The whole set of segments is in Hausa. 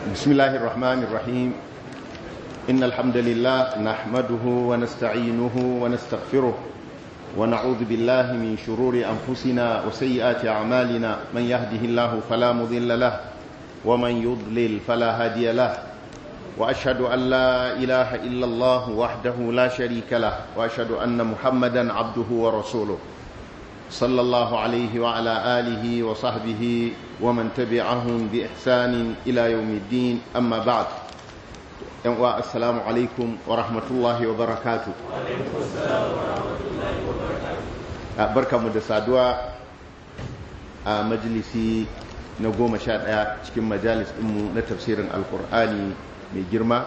بسم الله الرحمن الرحيم إن الحمد لله نحمده ونستعينه ونستغفره ونعوذ بالله من شرور أنفسنا وسيئات أعمالنا من يهده الله فلا مضل له ومن يضلل فلا هادي له وأشهد أن لا إله إلا الله وحده لا شريك له وأشهد أن محمدا عبده ورسوله صلى الله عليه وعلى آله وصحبه ومن تبعهم بإحسان إلى يوم الدين أما بعد السلام عليكم ورحمة الله وبركاته وعليكم السلام ورحمة الله وبركاته بركة مدسادوا مجلسي نقوم شاد cikin majalis ɗinmu na tafsirin alkur'ani mai girma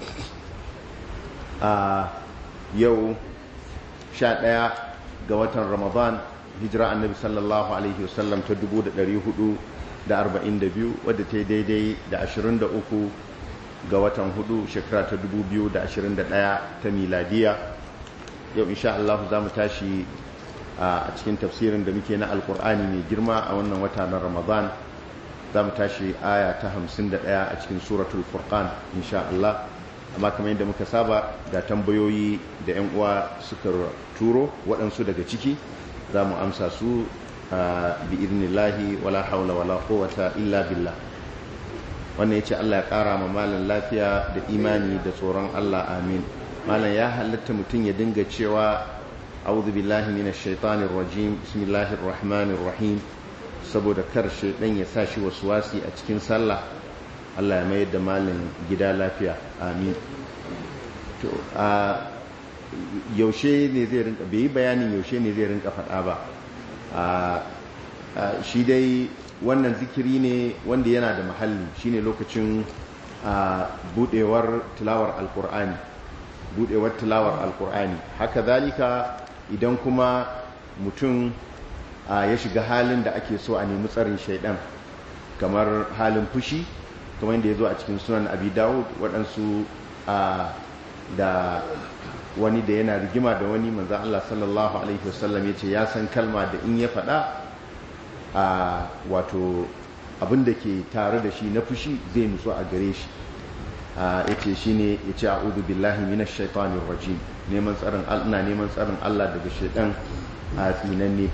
yau 11 ga watan ramadan hijira annabi sallallahu alaihi wasallam ta 442 wadda ta yi daidai da 23 ga watan 4 shekara ta 2021 ta miladiya yau insha Allah za mu tashi a cikin tafsirin da muke na alkur'ani mai girma a wannan wata na ramadan za mu tashi aya ta 51 a cikin suratul furqan insha Allah amma kamar yadda muka saba ga tambayoyi da 'yan uwa suka turo waɗansu daga ciki za mu amsa su bi idnillahi wala haula wala quwwata illa billah. Wannan yace Allah ya ƙara ma malan lafiya da imani da tsoron Allah, amin. Malan ya halatta mutum ya dinga cewa a'udhu billahi minash shaitanir rajim bismillahir rahmanir rahim saboda kar shaydan ya sa shi waswasi a cikin sallah. Allah ya mayar da malan gida lafiya, amin. To yaushe ne zai rinka, bai yi bayanin yaushe ne zai rinka faɗa ba. Shi dai wannan zikiri ne wanda yana da mahalli, shine lokacin budewar tilawar alkur'ani haka zalika idan kuma mutum ya shiga halin da ake so a nemi tsarin shaidan, kamar halin fushi, kamar yadda ya zo a cikin sunan abi dawud, waɗansu da wani da yana rigima da wani, manzan Allah sallallahu alaihi wasallam ya ce ya san kalma da in ya faɗa wato abinda ke tare da shi na fushi zai nutsu a gare shi. Ya ce shi ne ya ce a'udhu billahi minash shaitanir rajim, ina neman tsarin Allah daga shaitan a tsinanne.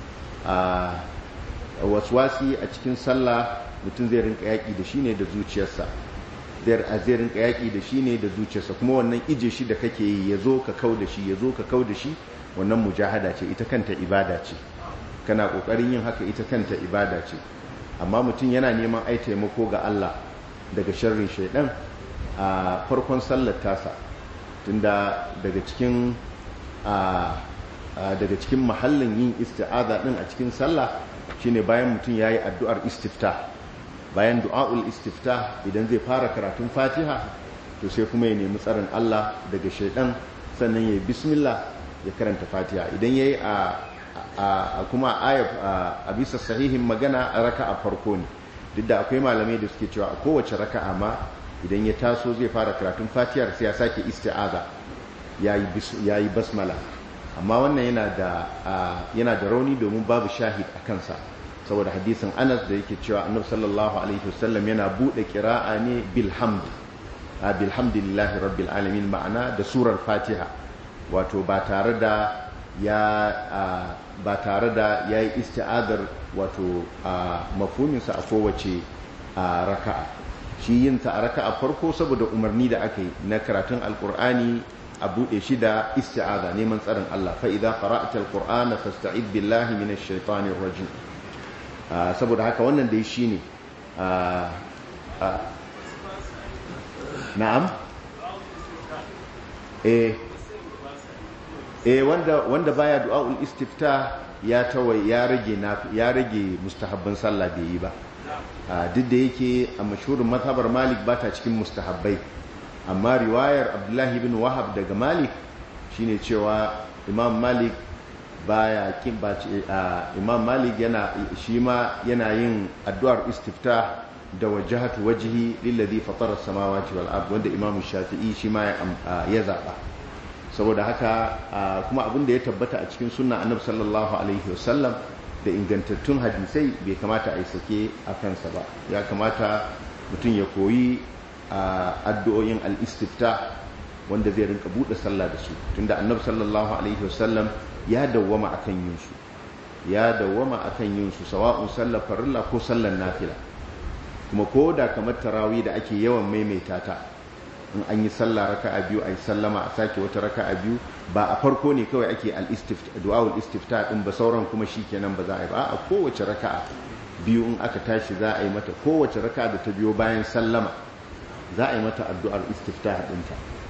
Waswasi a cikin sallah mutum zai rinka yaƙi da shi ne da zuciyarsa, zai rinka yaƙi da shi ne da zuciyarsa, kuma wannan ije shi da kake yi ya zo ka kau da shi, ya zo ka kau da shi, wannan mujahada ce, ita kanta ibada ce, kana ƙoƙarin yin haka, ita kanta ibada ce. Amma mutum yana neman ai taimako ga Allah daga sharrin shaidan a farkon sallar tasa, tunda daga cikin mahallin yin isti'aza din a cikin sallah shine bayan mutum yayi addu'ar istiftah. Bayan du'a'ul istiftah idan zai fara karatun Fatiha to sai kuma ya nemi tsarin Allah daga shaidan, sannan yayi bismillah ya karanta Fatiha. Idan yayi kuma a bisa sahihin magana a raka'a farko ne, duk da akwai malamai da suke cewa a kowace raka'a ma idan ya taso zai fara karatun Fatiha sai ya sake isti'aza, yayi basmala. Amma wannan yana da rauni domin babu shahid a kansa, saboda hadisin Anas da yake cewa Annabi sallallahu alaihi wasallam yana bude qira'a ne bilhamdillahi rabbil alamin, ma'ana da surar Fatiha, wato ba tare da yayi isti'adar wato mafhumin sa a kowace raka'a. Shi yin ta a raka'a farko saboda umarni da aka yi na karatun alqur'ani a bude shi da isti'aza, neman tsarin Allah, fa idza qara'ta alqur'ana fasta'id billahi minash shaitanir rajim. Saboda haka wannan dai shi ne. Na'am? Wanda baya du'a'ul istifta ya rage mustahabban sallah bai yi ba. Duk da yake a mashhurin mazhabar Malik ba ta cikin mustahabbai, amma riwayar Abdullahi bin Wahab daga Malik shine cewa Imam Malik Imam Malik yana yin addu'ar istifta da wajhatu wajhi lillazi fatara as-samawati wal ard, wanda Imam Shafi'i shi ma ya zaba. Saboda haka kuma abin da ya tabbata a cikin sunna Annabi sallallahu alaihi wasallam da ingantattun hadisai bai kamata a yi sake a kansa ba, ya kamata mutum ya koyi addu'o'in al-istifta wanda zai rinka bude sallah da su, tunda annabi sallallahu alaihi wasallam ya dawwama akan yin su sawa'un sallar farilla ko sallar nafila. kuma ko da kamar tarawih da ake yawan maimaita ta, in an yi sallah raka'a biyu ayi sallama a sake wata raka'a biyu, ba a farko ne kawai ake du'aul istifta din ba, sauran kuma shikenan ba za a yi ba. A kowace raka'a biyu in aka tashi za a yi mata, kowace raka'a da ta biyo bayan sallama za a yi mata addu'ar istifta dinta.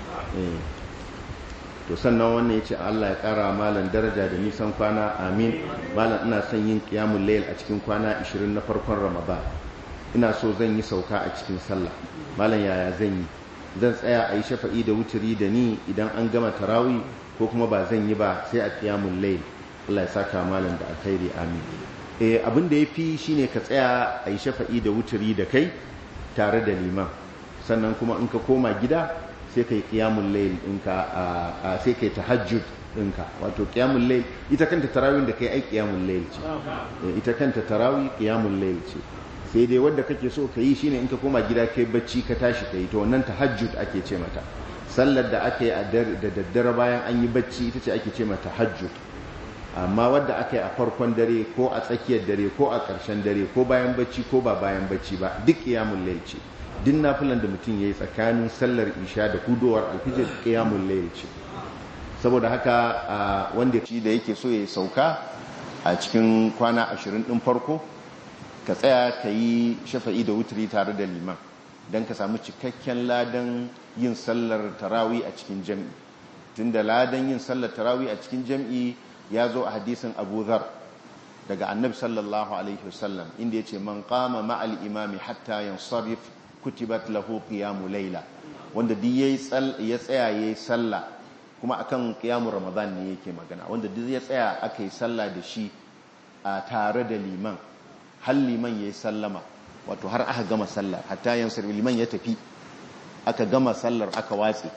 To sannan wannan yace Allah ya kara malan daraja da nisan kwana, amin. Malan ina son yin qiyamul layl a cikin kwana 20 na farkon Ramadan. Ina so zan yi sauka a cikin sallah. Malan yaya zan yi? Zan tsaya a yi shafa'i da wuturi da ni idan an gama tarawih, ko kuma ba zan yi ba sai a qiyamul layl? Allah ya saka malan da alkhairi, amin. Abin da yafi shine ka tsaya a yi shafa'i da wuturi da kai tare da liman, sannan kuma in ka koma gida sai kai qiyamul layl ɗinka, sai kai tahajjud ɗinka. Wato qiyamul layl ita kanta tarawih da kai ai qiyamul layl ce, ita kanta tarawih qiyamul layl ce, sai dai wanda kake so ka yi shine in ka koma gida kai bacci ka tashi kai, to wannan tahajjud ake ce mata. Sallar da aka yi da daddare bayan an yi bacci ita ce ake ce mata tahajjud. Amma wadda aka yi a farkon dare ko a tsakiyar dare ko a ƙarshen dare ko bayan bacci ko ba bayan bacci ba, duk qiyamul layl ce. Din nafilan da mutum yayi tsakanin sallar isha da hudowar alfijir qiyamul layl ce. Saboda haka wanda shi da yake so ya sauka a cikin kwana 20 din farko, ka tsaya ka yi shafa'i da wutri tare da liman don ka samu cikakken ladan yin sallar tarawih a cikin jam'i. Tunda ladan yin sallar tarawih a cikin jam'i ya zo a hadisin Abu Dharr daga Annabi sallallahu alaihi wasallam, inda yace man qama ma'al imami hatta yansarif kutibat lahu qiyamul layla. Wanda duk ya tsaya yayi sallah, kuma akan qiyamul ramadan ne yake magana, wanda duk ya tsaya aka yi sallah da shi a tare da liman, har liman yayi sallama, wato har aka gama sallar, hatta yansarif, liman ya tafi aka gama sallar aka watse,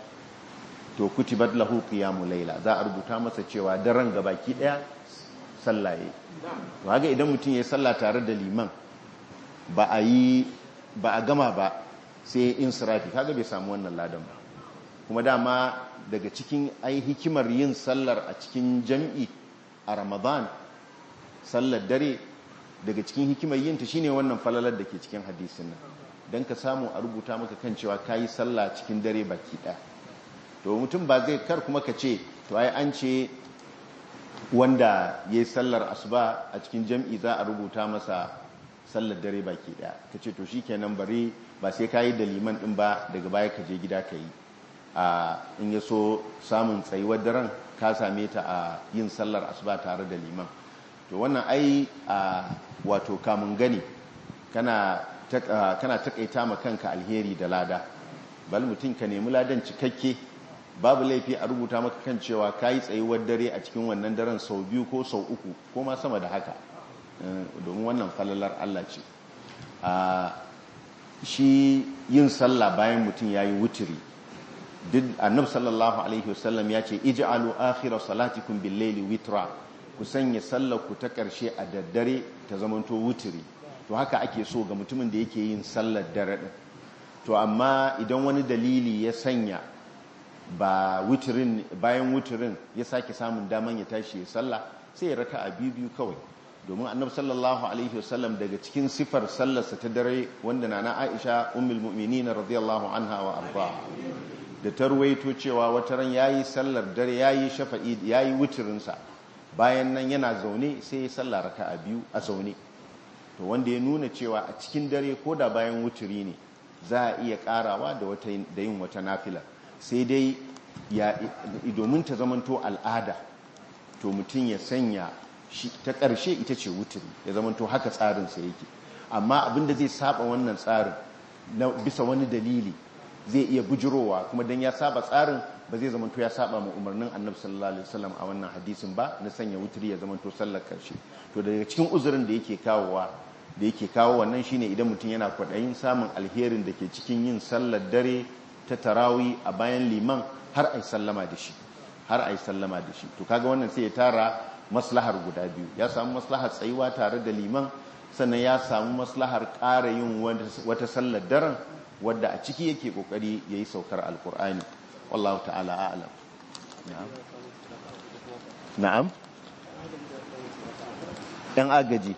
to kutibat lahu qiyamul layla, za a rubuta masa cewa daren gabaki daya sallah yayi. To haka idan mutum yayi sallah tare da liman ba a gama ba sai insirafi, kaga bai samu wannan ladan ba. Kuma dama daga cikin hikimar yin sallar a cikin jam'i a Ramadan, sallar dare, daga cikin hikimar yin ta shine wannan falalar da ke cikin hadisin nan, dan ka samu a rubuta maka kan cewa kayi sallah cikin dare baki daya. To mutum ba zai kar kuma ka ce to ai an ce wanda yayi sallar asuba a cikin jam'i za a rubuta masa sallar dare baki daya, ka ce to shikenan bari ba sai kayi da liman din ba, daga baya ka je gida ka yi. In ya so samun tsayuwar daren ka same ta a yin sallar asuba tare da liman. To wannan ai wato kamun gani kana takaita ma kanka alheri da lada. Bal mutum ka nemi ladan cikakke, babu laifi a rubuta maka kan cewa kayi tsayuwar dare a cikin wannan daren sau 2 ko sau 3 ko ma sama da haka, domin wannan falalar Allah ce. Shi yin sallah bayan mutum yayi wutiri, duk Annabi sallallahu alaihi wasallam ya ce ij'alu akhira salatikum bil-layli witra, ku sanya sallar ku ta karshe a daddare ta zamanto wutiri. To haka ake so ga mutumin da yake yin sallar dare din. To amma idan wani dalili ya sanya ba wutirin, bayan wutirin ya sake samun daman ya tashi ya sallah, sai ya raka'a biyu kawai. Domin Annabi sallallahu alaihi wasallam daga cikin sifar sallarsa ta dare, wanda nana Aisha ummul mu'minin radiyallahu anha wa arda, da ta ruwaito cewa wata ran yayi sallar dare, yayi shafa'i, yayi wutirin sa, bayan nan yana zaune sai ya sallar raka'a biyu a zaune. To wanda ya nuna cewa a cikin dare ko da bayan wutiri ne za a iya karawa da yin wata nafila, sai dai domin ta zamanto al'ada, to mutum ya sanya shi ta ƙarshe ita ce wutiri, ya zamanto haka tsarinsa yake. Amma abinda zai saba wannan tsarin na bisa wani dalili zai iya bujurowa, kuma dan ya saba tsarin ba zai zamanto ya saba ma umarnin Annabi sallallahu alaihi wasallam a wannan hadisin ba, na sanya wutiri ya zamanto sallar ƙarshe. To daga cikin uzurin da yake kawo wannan shine idan mutum yana kwaɗayin samun alherin da ke cikin yin sallar dare ta tarawih a bayan liman har ai sallama da shi, to kaga wannan sai ya tara maslahar guda biyu. Ya samu maslahar tsayuwa tare da liman sannan ya samu maslahar ƙara yin wata sallar daren wadda a ciki yake kokari yayi saukar alkur'ani wallahu ta'ala a'lam. Na'am ɗan agaji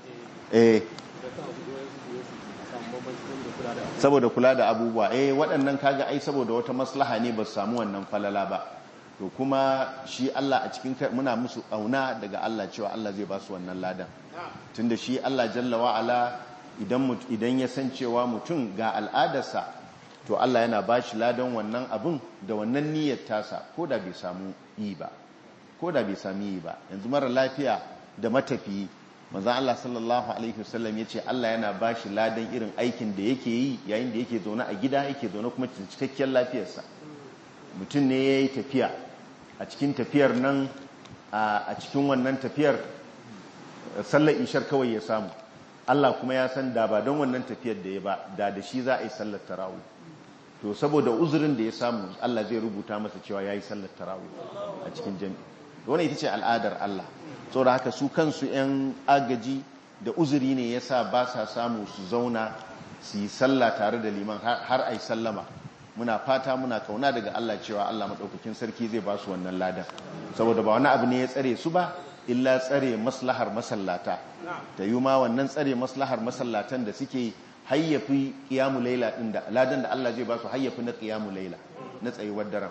saboda kula da abubuwa waɗannan kaga ai saboda wata maslaha ne ba su samu wannan falala ba, to kuma shi Allah a cikin muna musu auna daga Allah cewa Allah zai ba su wannan ladan, tunda shi Allah jalla wa'ala idan ya san cewa mutum ga al'adarsa to Allah yana ba shi ladan wannan abun da wannan niyyar tasa ko da bai samu yi ba, yanzu mara lafiya da matafiyi manzon Allah sallallahu alaihi wasallam yace Allah yana ba shi ladan irin aikin da yake yi yayin da yake zaune a gida yake zaune kuma cikakken lafiyarsa. Mutum ne yayi tafiya, a cikin tafiyar nan a cikin wannan tafiyar sallar ishar kawai ya samu, Allah kuma ya san da ba don wannan tafiyar da ya ba da shi za a yi sallar tarawih, to saboda uzurin da ya samu Allah zai rubuta masa cewa yayi sallar tarawih a cikin jami'i. Wannan ita ce al'adar Allah, saboda haka su kansu 'yan agaji da uzuri ne yasa ba sa samu su zauna su yi sallah tare da liman har ai sallama. Muna fata muna kauna daga Allah cewa Allah maɗaukakin sarki zai ba su wannan ladan, saboda ba wani abu ne ya tsare su ba illa tsare maslahar masallata. Ta yi ma wannan tsare maslahar masallatan da suke hayyafi ƙiyamu laila ɗin da ladan da Allah zai ba su hayyafi na ƙiyamu laila na tsayuwar daren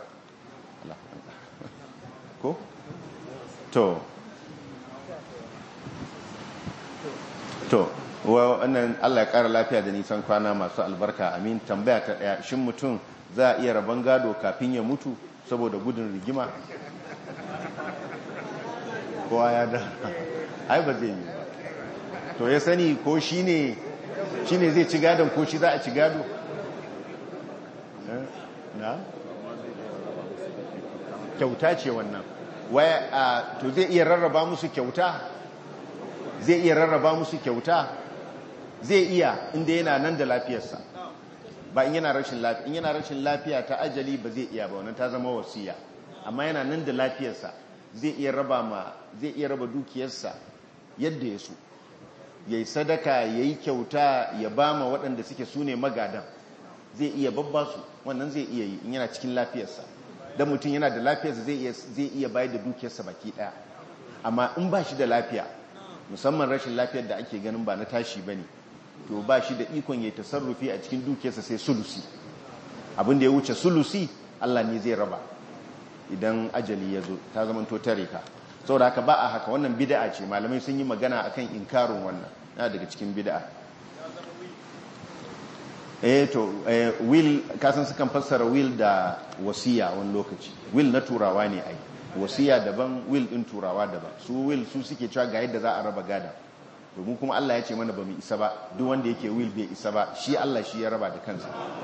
ko? to wannan Allah ya ƙara lafiya da nisan kwana masu albarka, amin. Tambaya ta ɗaya, shin mutum za a iya rabon gado kafin ya mutu saboda gudun rigima? Kowa ya da ai ba zai yi ba, to ya sani ko shi ne zai ci gadon ko shi za a ci gado? na? kyauta ce wannan to zai iya rarraba musu kyauta? Zai iya rarraba musu kyauta? Zai iya, inda yana nan da lafiyarsa, ba in yana rashin lafiya. In yana rashin lafiya ta ajali ba zai iya ba, wannan ta zama wasiya. Amma yana nan da lafiyarsa zai iya raba dukiyarsa yadda ya so, yayi sadaka, yayi kyauta, ya bama waɗanda suke sune magadan, zai iya babba su, wannan zai iya yi in yana cikin lafiyarsa. Dan mutum yana da lafiyarsa zai iya bayar da dukiyarsa baki ɗaya. Amma in ba shi da lafiya, musamman rashin lafiyar da ake ganin ba na tashi bane, to ba shi da ikon ya tasarrufi a cikin dukiyarsa sai sulusi. Abin da ya wuce sulusi Allah ne zai raba idan ajali ya zo, ta zama to tare ka. Saboda haka ba a haka, wannan bid'a ce. Malamai sun yi magana akan inkarin wannan, yana daga cikin bid'a. Will kasan sukan fassara will da wasiya wani lokaci. Will na turawa ne ai, wasiya daban, will din turawa daban. Su will su suke cewa ga yadda za a raba gada, domin kuma Allah ya ce mana ba mu isa ba, duk wanda yake will bai isa ba, shi Allah shi ya raba da kansa.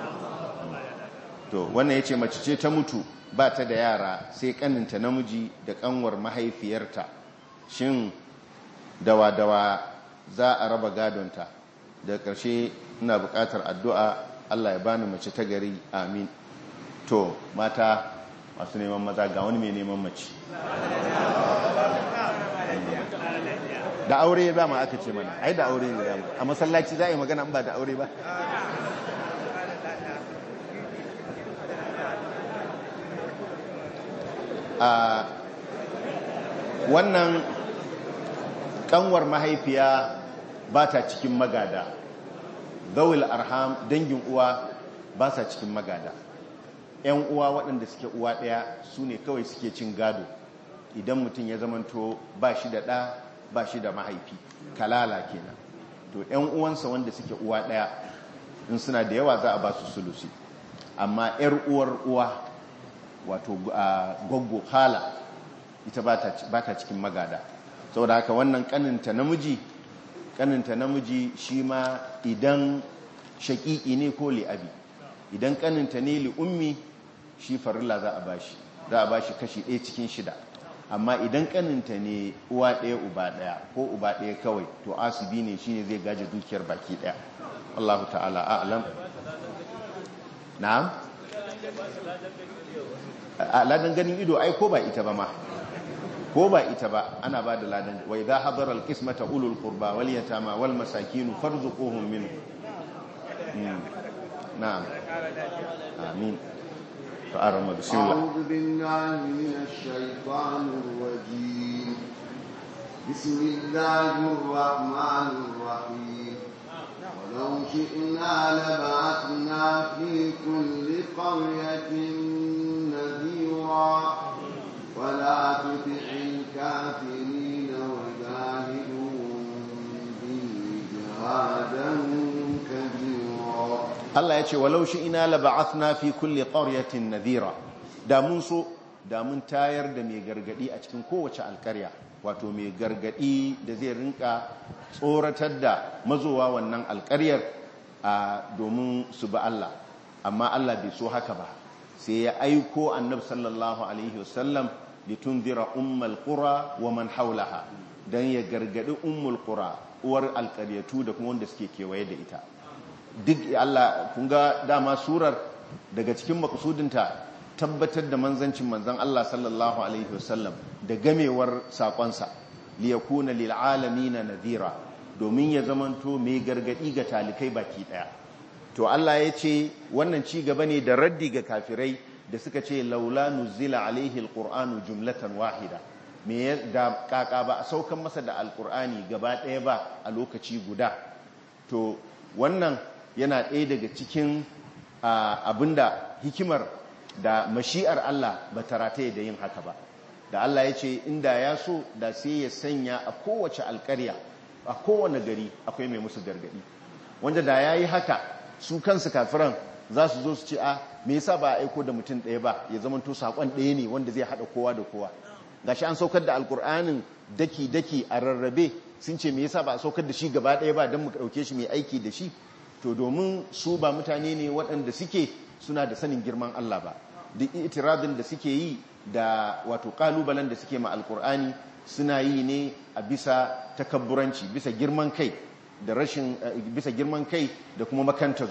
To wannan yace mace ce ta mutu ba ta da yara sai kaninta namiji da kanwar mahaifiyarta, shin dawa za a raba gadonta? Da ƙarshe ina buƙatar addu'a, Allah ya bani mace ta gari, amin. To mata masu neman maza, ga wani mai neman mace da aure ba ma aka ce mana, ai da aure ne dama. A masallaci za a yi magana ba da aure ba. Wannan kanwar mahaifiya ba ta cikin magada, zawil arham dangin uwa ba sa cikin magada. 'Yan uwa waɗanda suke uwa ɗaya su ne kawai suke cin gado idan mutum ya zamanto ba shi da ɗa ba shi da mahaifi, kalala kenan. To 'yan uwansa wanda suke uwa ɗaya in suna da yawa za a ba su sulusi, amma 'yar uwar uwa wato goggo hala ita ba ta cikin magada. Saboda haka wannan kaninta namiji shi ma idan shaƙiƙi ne ko li'abi, idan kaninta ne li'ummi shi farilla za a bashi kashi 1 cikin 6. Amma idan kaninta ne uwa ɗaya uba ɗaya ko uba ɗaya kawai, to asibi ne shine zai gaje dukiyar baki ɗaya. Allahu ta'ala a'lam. Na'am, ladan ganin ido ai ko ba ita ba ma, ko ba ita ba ana ba da ladan wa idha hadara alqismata ulul qurba wal yatama wal masakin farzuquhum minhu na'am amin fa'arama bismillah a'udhu billahi minash shaitanir rajim bismillahir rahmanir rahim walau shi'na laba'athna fi kulli qaryatin nadhira ولا تطع الكافرين وجاهدهم به جهادا كبيرا الله يقول ولو شئنا لبعثنا في كل قرية نذيرا da mun so da mun tayar da mai gargadi a cikin kowace alkarya wato mai gargadi da zai rinka tsoratar da mazowa wannan alkaryar domin su bi Allah amma Allah bai so haka ba sai ya aiko annabi sallallahu alaihi wasallam litundira ummul qura wa man haulaha dan ya gargadi ummul qura uwar alqaryatu da kuma wanda suke kewaye da ita duk Allah kun ga dama surar daga cikin maksudinta tabbatar da manzancin manzon Allah sallallahu alaihi wasallam da gamewar sakonsa li yakuna lil alamin nadhira domin ya zamanto mai gargadi ga talikai baki daya to Allah ya ce wannan ci gaba ne da raddi ga kafirai da suka ce laula nuzila alaihi alqur'anu jumlatan wahida me da kaka ba a saukan masa da alqur'ani gaba ɗaya ba a lokaci guda to wannan yana ɗaya daga cikin abinda hikimar da mashi'ar Allah ba ta rataye da yin haka ba da Allah ya ce inda ya so da sai ya sanya a kowace alƙarya a kowane gari akwai mai musu gargadi wanda da yayi haka su kansu kafiran za su zo su ce me yasa ba a aiko da mutum ɗaya ba ya zama to sakon ɗaya ne wanda zai haɗa kowa da kowa gashi an saukar da alkur'anin daki-daki a rarrabe sun ce me yasa ba a saukar da shi gaba ɗaya ba don mu ɗauke shi mai aiki da shi to domin su ba mutane ne waɗanda suke suna da sanin girman Allah ba duk itiradin da suke yi da wato kalubalen da suke ma alkur'ani suna yi ne a bisa takabburanci bisa girman kai da bisa girman kai da kuma makantar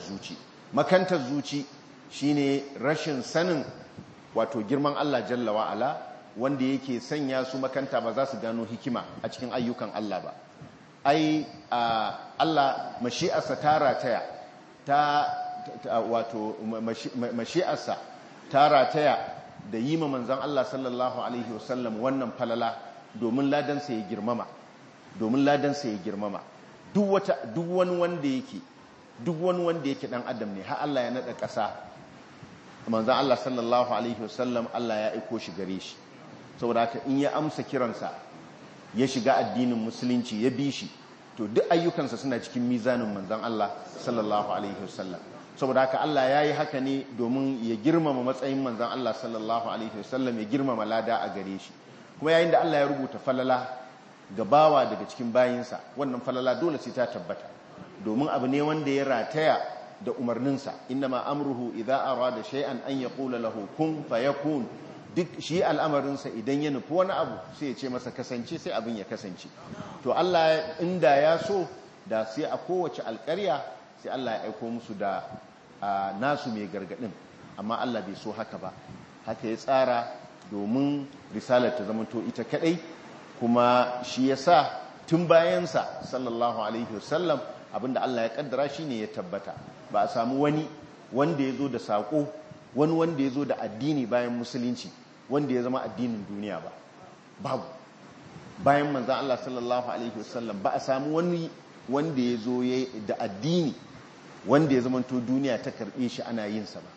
zuci shine rashin sanin wato girman Allah jalla wa'ala wanda yake sanya su makanta ba za su gano hikima a cikin ayyukan Allah ba Allah mashi'arsa ta rataya wato mashi'arsa ta rataya da yi ma manzon Allah sallallahu alaihi wasallam wannan falala domin ladansa ya girmama duk wani wanda yake dan adam ne har Allah ya nada ƙasa manzon Allah sallallahu alaihi wasallam Allah ya aiko shi gare shi saboda haka in ya amsa kiransa ya shiga addinin musulunci ya bi shi to duk ayyukansa suna cikin mizanin manzon Allah sallallahu alaihi wasallam saboda haka Allah ya yi haka ne domin ya girmama matsayin manzon Allah sallallahu alaihi wasallam ya girmama lada a gare shi kuma yayin da Allah ya rubuta falala ga bawa daga cikin bayinsa wannan falala dole sai ta tabbata domin abu ne wanda ya rataya da umarninsa innama amruhu idza arada shay'an an yaqula lahu kun fayakun duk shi al'amarinsa idan ya nufi wani abu sai ya ce masa kasance sai abin ya kasance to Allah inda ya so da sai a kowace alƙarya sai Allah ya aiko musu da nasu mai gargadin amma Allah bai so haka ba haka ya tsara domin risalar ta zamanto ita kadai kuma shi yasa tun bayansa sallallahu alaihi wasallam abinda Allah ya kaddara shine ya tabbata ba a samu wani wanda ya zo da sako wani wanda ya zo da addini bayan musulunci wanda ya zama addinin duniya ba babu bayan manzan Allah sallallahu alaihi wasallam ba a samu wani wanda ya zo da addini wanda ya zama to duniya ta karbe shi ana yin sa ba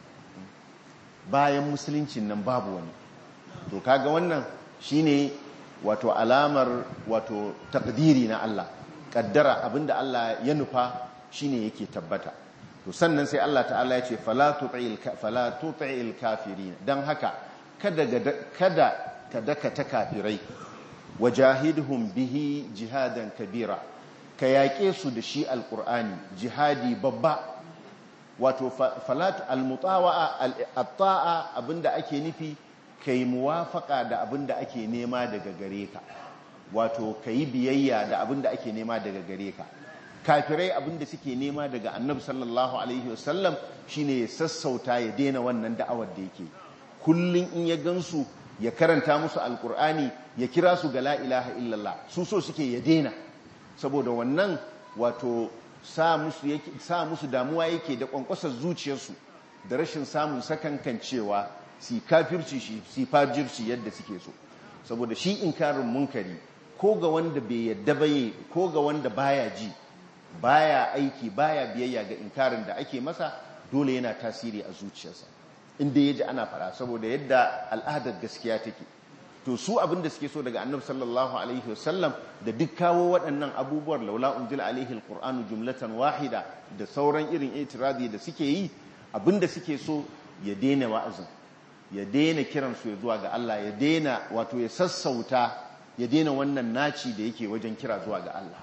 bayan musuluncin nan babu wani to kaga wannan shine wato alamar wato takdiri na Allah kaddara abinda Allah ya nufa shine yake tabbata to sannan sai Allah ta'ala ya ce fala tuti'il kafirin dan haka kada ka daka ta kafirai wajahidhum bihi jihadan kabira ka yaƙe su da shi alqur'ani jihadi babba wato falat almutawa'a al-ta'a abinda ake nufi kai muwafaqa da abinda ake nema daga gare ka wato kai biyayya da abinda ake nema daga gare ka kafirai abinda suke nema daga annabi sallallahu alaihi wasallam shine ya sassauta ya daina wannan da'awar da yake kullun in ya gansu ya karanta musu alkur'ani ya kira su ga la ilaha illallah, su so suke ya daina, saboda wannan wato sa musu damuwa yake da kwankwasar zuciyarsu da rashin samun sakankan cewa si kafirci shi si fajirci yadda suke so. Saboda shi inkarin munkari ko ga wanda bai yadda baye ko ga wanda baya ji baya aiki baya biyayya ga inkarin da ake masa, dole yana tasiri a zuciyarsa inda ya ji ana fara, saboda yadda al'adar gaskiya take. To su abin da suke so daga annabi sallallahu alaihi wasallam da duk kawo waɗannan abubuwan laula unzila alaihi alqur'anu jumlatan wahida da sauran irin itirazi da suke yi, abin da suke so ya daina wa'azin, ya daina kiransu ya zuwa ga Allah, ya daina wato ya sassauta, ya daina wannan naci da yake wajen kira zuwa ga Allah.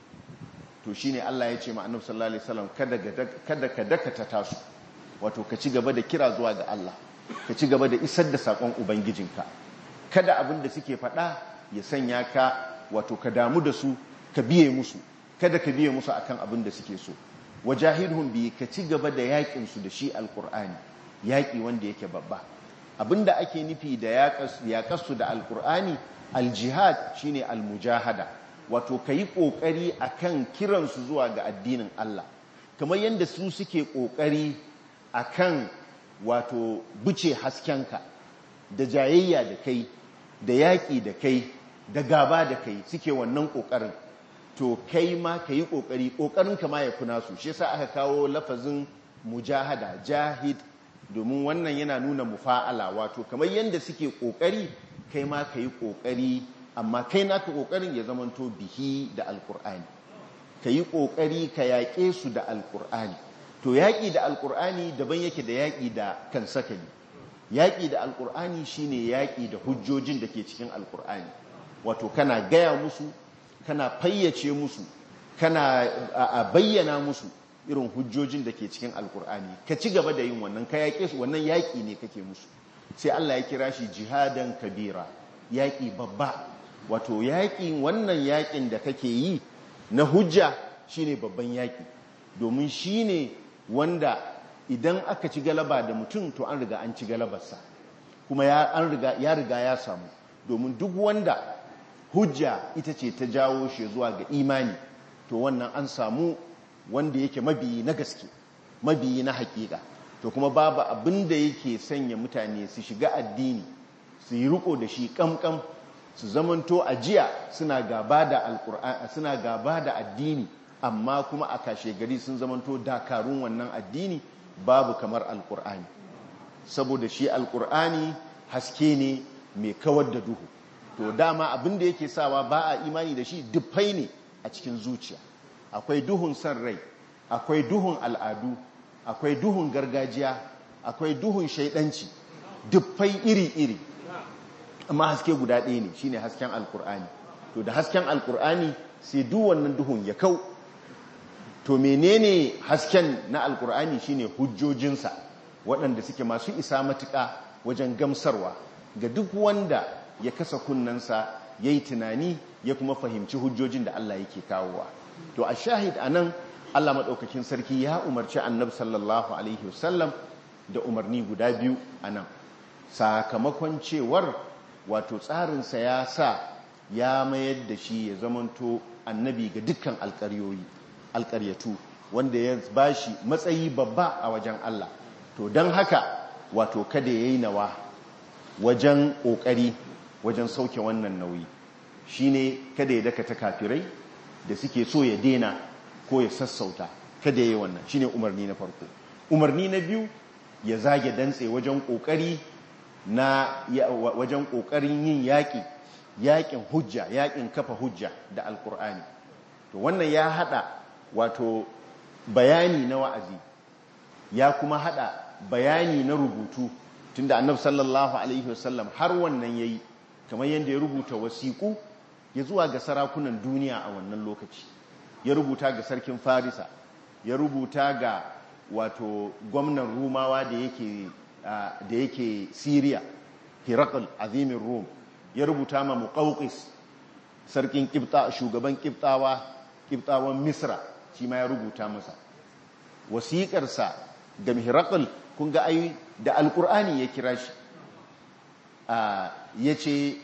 To shine Allah ya ce ma annabi sallallahu alaihi wasallam kada ka dakata tasu, wato ka ci gaba da kira zuwa ga Allah, ka ci gaba da isar da sakon ubangijinka, kada abin da suke faɗa ya sanya ka wato ka damu da su ka biye musu, kada ka biye musu akan abin da suke so. Wajahidhum bi, ka ci gaba da yakin su da shi alqur'ani, yaki wanda yake babba. Abinda ake nufi da yaƙarsu da alqur'ani aljihad shine almujahada, wato kayi kokari akan kiransu zuwa ga addinin Allah, kamar yanda su suke kokari akan wato buce haskenka da jayayya da kai da yaƙi da kai da gaba da kai, suke wannan kokarin. To kai ma ka yi ƙoƙari, ƙoƙarinka ma ya fi nasu. Shi yasa aka kawo lafazin mujahada, jahid, domin wannan yana nuna mufa'ala, wato kamar yadda suke ƙoƙari kai ma ka yi ƙoƙari, amma kai naka ƙoƙarin ya zamanto bihi da alƙur'ani, ka yi ƙoƙari ka yaƙe su da alƙur'ani. To yaƙi da alƙur'ani daban yake da yaƙi da kan sakali. Yaƙi da alƙur'ani shine yaƙi da hujjojin da ke cikin alƙur'ani, wato kana gaya musu, kana fayyace musu, kana bayyana musu irin hujjojin da ke cikin alkur'ani, ka ci gaba da yin wannan, ka yaƙe su, wannan yaƙi ne kake musu. Sai Allah ya kira shi jihadan kabira, yaƙi babba, wato yaƙi, wannan yaƙin da kake yi na hujja shine babban yaƙi, domin shine wanda idan aka ci galaba da mutum to an riga an ci galabarsa, kuma ya riga ya samu, domin duk wanda hujja ita ce ta jawo shi zuwa ga imani, to wannan an samu wanda yake mabiyi na gaske, mabiyi na hakika. To kuma babu abin da yake sanya mutane su shiga addini, su yi riko da shi kamkam, su zamanto ajiya suna gaba da alqur'ani, suna gaba da addini, amma kuma a kashe gari sun zamanto dakarun wannan addini, babu kamar alqur'ani. Saboda shi alqur'ani haske ne mai kawar da duhu. To dama abin da yake sawa ba a imani da shi dufai ne a cikin zuciya. Akwai duhun san rai, akwai duhun al'adu, akwai duhun gargajiya, akwai duhun shaidanci, dufai iri-iri, amma haske guda ɗaya ne, shine hasken alkur'ani. To da hasken alkur'ani sai duk wannan duhun ya kau. To menene hasken na alkur'ani? Shine hujjojinsa waɗanda suke masu isa matuƙa wajen gamsarwa ga duk wanda ya kasa kunnensa ya yi tunani ya kuma fahimci hujjojin da Allah yake kawowa. To a shahid a nan, Allah maɗaukakin sarki ya umarci annabi sallallahu alaihi wasallam da umarni guda biyu a nan, sakamakon cewar wato tsarinsa ya sa ya mayar da shi ya zamanto annabi ga dukkan alƙaryatu, wanda ya ba shi matsayi babba a wajen Allah. To don haka wato kada ya yi nawa wajen ƙoƙari wajen sauke wannan nauyi, shine kada ya dakata kafirai da suke so ya dena ko ya sassauta, kada ya yi wannan, shine umarni na farko. Umarni na biyu, ya zage dantse wajen kokari wajen kokarin yin yaƙin hujja, yaƙin kafa hujja da alkur'ani. To wannan ya hada wato bayani na wa'azi, ya kuma hada bayani na rubutu, tunda annabi sallallahu alaihi wasallam har wannan yayi, kamar yadda ya rubuta wasiƙu ya zuwa ga sarakunan duniya a wannan lokaci, ya rubuta ga sarkin Farisa, ya rubuta ga wato gwamnan Rumawa da yake Syria, Hirakal azimin Rum, ya rubuta ma Muqawqis sarkin Qibta, shugaban Qibtawan Misra, shi ma ya rubuta masa wasiƙarsa ga Hirakal. Kun ga ai da alkur'ani ya kira shi, yace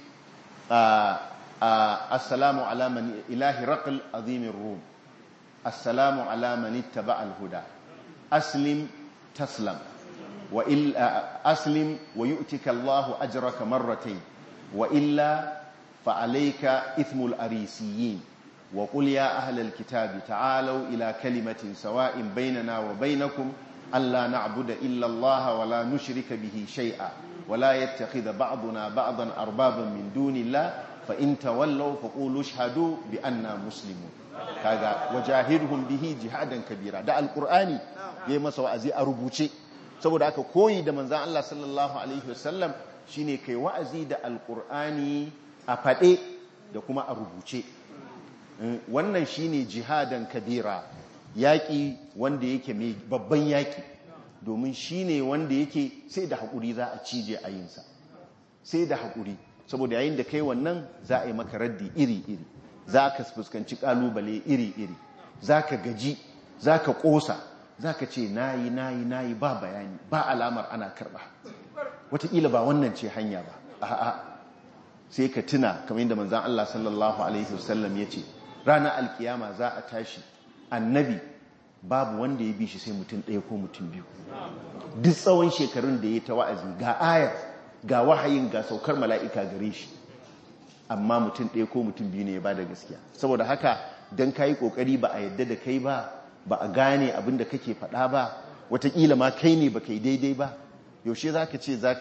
assalamu ala man ilahi raql azimir rum assalamu ala man ittaba al-huda aslim taslam wa illa aslim wa yu'tika Allahu ajraka marratayn wa illa fa alayka ithmul arisiyin wa qul ya ahlal kitabi ta'alu ila kalimatin sawa'in baynana wa baynakum alla na'budu illa Allah wa la nushrika bihi shay'a wa la yattakhidha ba'duna ba'dan arbaban min dunillah fa in tawallaw faqulu ashhadu bi anna muslimun kaga wajahidhum bihi jihadan kabira da alqur'ani yayi masa wa'azi a rubuce saboda aka koyi da manzon Allah sallallahu alaihi wasallam shine kai wa'azi da alqur'ani a fade da kuma a rubuce wannan shine jihadan kabira yaki wanda yake mai babban yaki domin shine wanda yake sai da hakuri za a cije a yinsa sai da hakuri saboda yayin da kai wannan za a yi maka raddi iri-iri za ka fuskanci kalubale iri-iri za ka gaji za ka kosa za ka ce nayi ba bayani ba alamar ana karba wataƙila ba wannan ce hanya ba a'a sai ka tuna kamar yadda manzan Allah sallallahu alaihi wasallam ya ce ranar alkiyama za a tashi annabi babu wanda ya bi shi sai mutum ɗaya ko mutum biyu duk tsawon shekarun da ya ta wa'azi ga ayar ga wahayin ga saukar mala'ika gare shi amma mutum ɗaya ko mutum biyu ne ya ba da gaskiya saboda haka don ka yi ƙoƙari ba a yadda da kai ba ba a gane abin da kake faɗa ba wataƙila ma kai ne ba kai daidai ba yaushe za ka ce za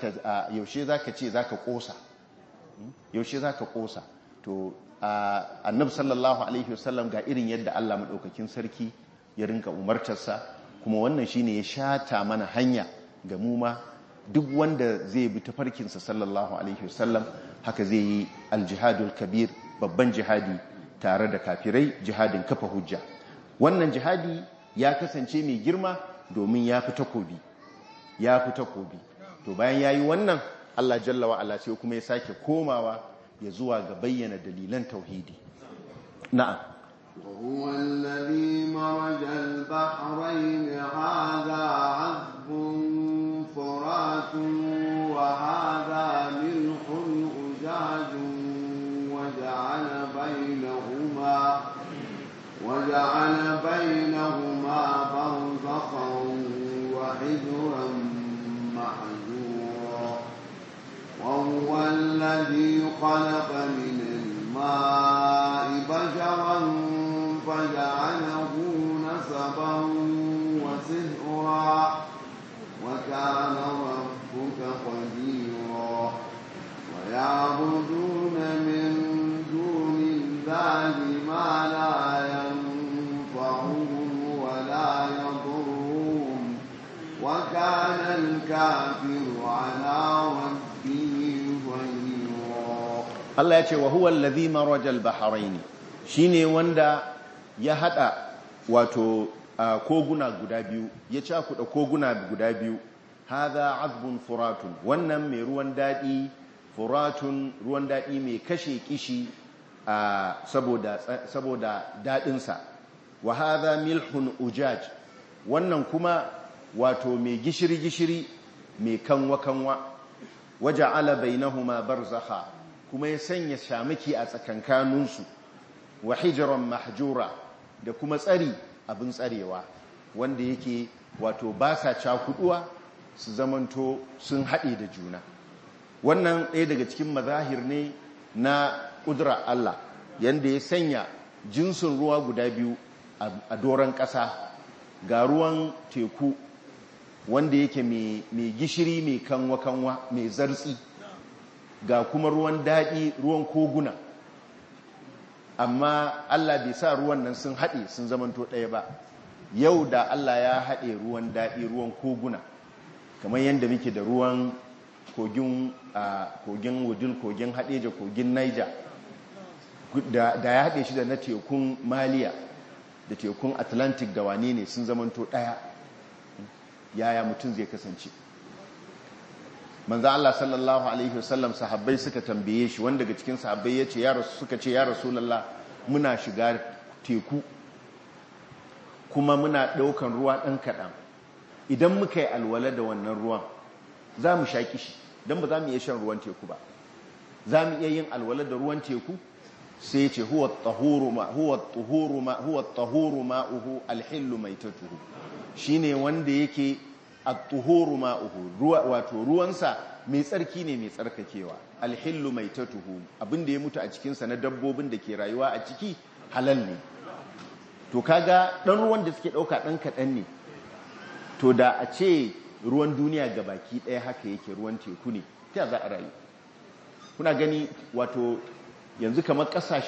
ka ƙosa yaushe za ka ƙosa to annabi sallallahu alaihi wasallam ga irin yadda Allah maɗaukakin sarki ya rinka umartarsa kuma wannan shine ya shata mana hanya ga mu ma duk wanda zai bi tafarkinsa sallallahu alaihi wasallam haka zai yi aljihadul kabir babban jihadi tare da kafirai jihadin kafa hujja wannan jihadi ya kasance mai girma domin ya fi takobi to bayan yayi wannan Allah jalla wa ala sai kuma ya sake komawa ya zuwa ga bayyana dalilan tauhidi na'am وهو الذي مرج البحرين هذا عذب فرات وهذا ملح أجاج وجعل بينهما برزخا وحجرا محجورا وهو الذي خلق من الماء بشرا فجعله نسبا وسهرا وكان ربك قديرا ويعبدون من دون الله ما لا ينفعهم ولا يضرهم وكان الكافر على ربه ظهيرا الله يقول وهو الذي مرج البحرين shine wanda ya hada wato koguna guda biyu ya cakuda koguna guda biyu hadha azbun furatun wannan mai ruwan dadi furatun ruwan dadi mai kashe kishi saboda dadinsa wa hadha milhun ujaj wannan kuma wato mai gishiri mai kanwa waja'ala bainahuma barzakha kuma ya sanya shamaki a tsakankaninsu wa hijran mahjura da kuma tsari abin tsarewa wanda yake wato ba sa cakuduwa su zamanto sun haɗe da juna wannan ɗaya daga cikin mazahir ne na ƙudura Allah yanda ya sanya jinsin ruwa guda biyu a doron ƙasa ga ruwan teku wanda yake mai gishiri mai kanwa mai zartsi ga kuma ruwan daɗi ruwan koguna amma Allah bai sa ruwan nan sun haɗe sun zamanto ɗaya ba yau da Allah ya haɗe ruwan daɗi ruwan koguna kamar yadda muke da ruwan kogin wudil kogin haɗeja kogin naija da ya haɗe shi da na tekun maliya da tekun atlantic da wane ne sun zamanto ɗaya yaya mutum zai kasance manzo Allah sallallahu alaihi wasallam sahabbai suka tambaye shi wanda daga cikin sahabbai yace suka ce ya rasulullah muna shiga teku kuma muna daukan ruwa dan kadan idan muka yi alwala da wannan ruwan za mu sha kishi don ba za mu iya shan ruwan teku ba. Za mu iya yin alwala da ruwan teku? Sai ce huwa tahuru ma'uhu alhillu maitatuhu, shine wanda yake at-tuhuru ma'uhu, wato ruwansa mai tsarki ne mai tsarkakewa, alhillu maitatuhu, abinda ya mutu a cikinsa na dabbobin da ke rayuwa a ciki halal ne. To kaga dan ruwan da suke dauka dan kadan ne, to da a ce ruwan duniya gabaki daya haka yake ruwan teku ne, ta za a rayu? Kuna gani wato yanzu kamar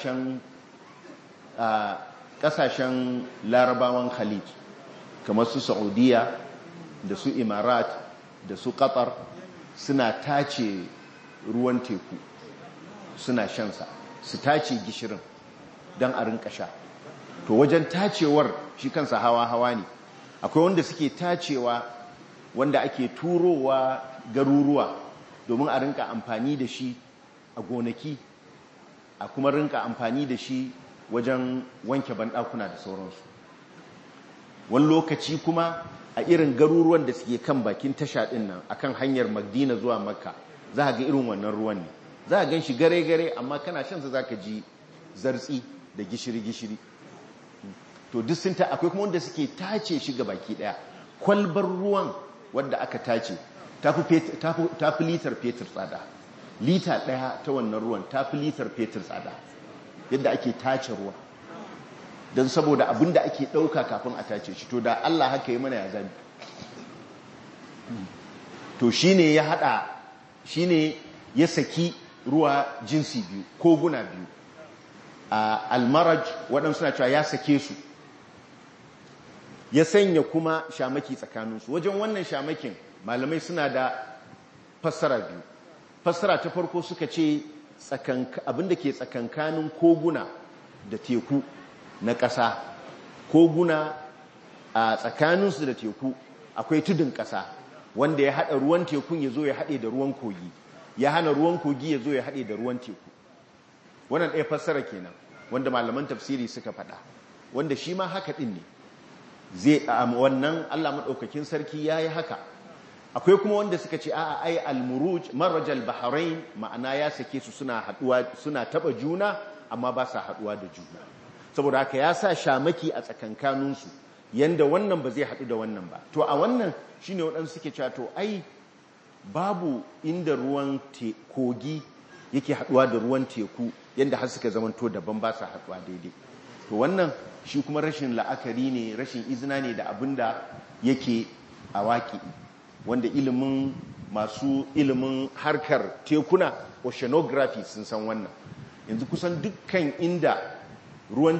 kasashen larabawan khalij kamar su saudiya da su imarat da su qatar suna tace ruwan teku suna shansa, su tace gishirin don a rinka sha. To wajen tacewar shi kansa hawa-hawa ne, akwai wanda suke tacewa wanda ake turowa garuruwa domin a rinka amfani da shi a gonaki, a kuma rinka amfani da shi wajen wanke banɗakuna da sauransu. Wani lokaci kuma a irin garuruwan da suke kan bakin tasha ɗin nan akan hanyar Madina zuwa Makka, za a ga irin wannan ruwan ne, za a gan shi gare-gare, amma kana shansa za ka ji zartsi da gishiri-gishiri. To duk sun akwai kuma wanda suke tace shi ga baki ɗaya. Kwalbar ruwan wadda aka tace ta fi litar fetur tsada. Lita ɗaya ta wannan ruwan ta fi litar fetur tsada yadda ake tace ruwa, don saboda abin da ake ɗauka kafin a tace shi. To da Allah haka yi mana ya zami. To shi ne ya haɗa, shi ne ya saki ruwa jinsi biyu, koguna biyu. Almaraj waɗansu na cewa ya sake su, ya sanya kuma shamaki tsakaninsu. Wajen wannan shamakin malamai suna da fassara biyu. Fassara ta farko suka ce abinda ke tsakankanin koguna da teku na ƙasa, koguna a tsakaninsu da teku akwai tudun ƙasa wanda ya haɗa ruwan tekun ya zo ya haɗe da ruwan kogi, ya hana ruwan kogi ya zo ya haɗe da ruwan teku. Wannan ɗaya fassara kenan wanda malaman tafsiri suka faɗa, wanda shi ma haka ɗin ne. Wannan Allah maɗaukakin sarki ya yi haka. Akwai kuma wanda suka ce a'a ai al-muruj marajal bahrain, ma'ana ya sake su suna haduwa, suna taba juna amma ba sa haduwa da juna, saboda haka ya sa shamaki a tsakankanin su yanda wannan ba zai hadu da wannan ba. To a wannan shine waɗansu suke cewa to ai babu inda ruwan kogi yake haduwa da ruwan teku yanda har suka zamanto daban ba sa haduwa daidai. To wannan shi kuma rashin la'akari ne, rashin izina ne da abinda yake a waƙi, wanda masu ilimin harkar tekuna oceanography sun san wannan. Yanzu kusan dukkan inda ruwan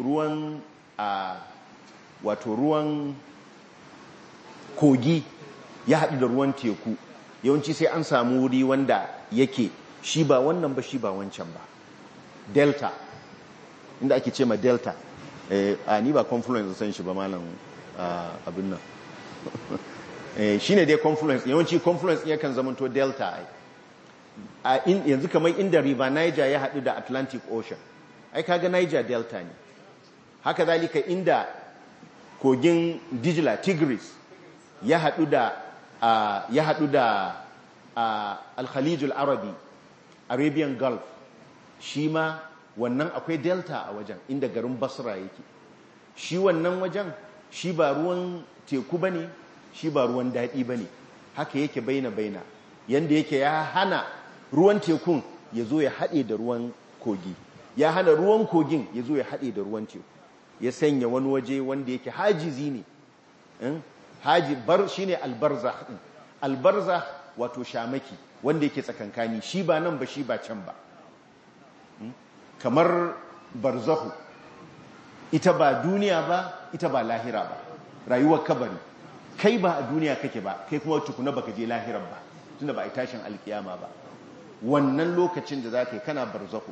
kogi ya haɗu da ruwan teku, yawanci sai an samu wuri wanda yake shi ba wannan ba shi ba wancan ba, delta, inda ake ce ma delta. Ni ba confluence san shi ba malam abin nan shi ne dai confluence, yawanci confluence yakan zamanto delta. Yanzu kamar inda river Niger ya haɗu da Atlantic Ocean, ai kaga Niger delta ne. Haka zalika inda kogin Dijla Tigris ya haɗu da Al-Khalijul Arabi, Arabian Gulf, shi ma wannan akwai delta a wajen inda garin Basra yake. Shi wannan wajen shi ba ruwan teku bane, shi ba ruwan daɗi ba ne, haka yake baina-baina, yanda yake ya hana ruwan tekun ya zo ya haɗe da ruwan kogi, ya hana ruwan kogin ya zo ya haɗe da ruwan teku, ya sanya wani waje wanda yake hajizi ne. Shi ne albarzah ɗin. Albarzah wato shamaki wanda yake tsakankani, shi ba nan ba shi ba can ba, kamar barzahu, ita ba duniya ba ita ba lahira ba, rayuwar kabari. Kai ba a duniya kake ba, kai kuma tukuna baka je lahirar ba, tunda ba a yi tashin alkiyama ba. Wannan lokacin da za ka yi kana barzahu.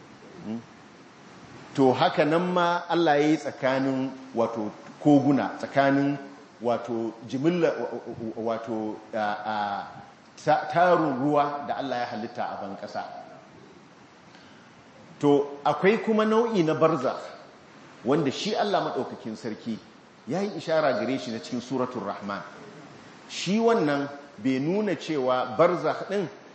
To haka nan ma Allah ya yi tsakanin wato koguna, tsakanin wato jimilla, wato tarin ruwa da Allah ya halitta a ban ƙasa. To akwai kuma nau'i na barza wanda shi Allah maɗaukakin sarki ya yi ishara gare shi na cikin suratun Rahman. Shi wannan bai nuna cewa barzakh ɗin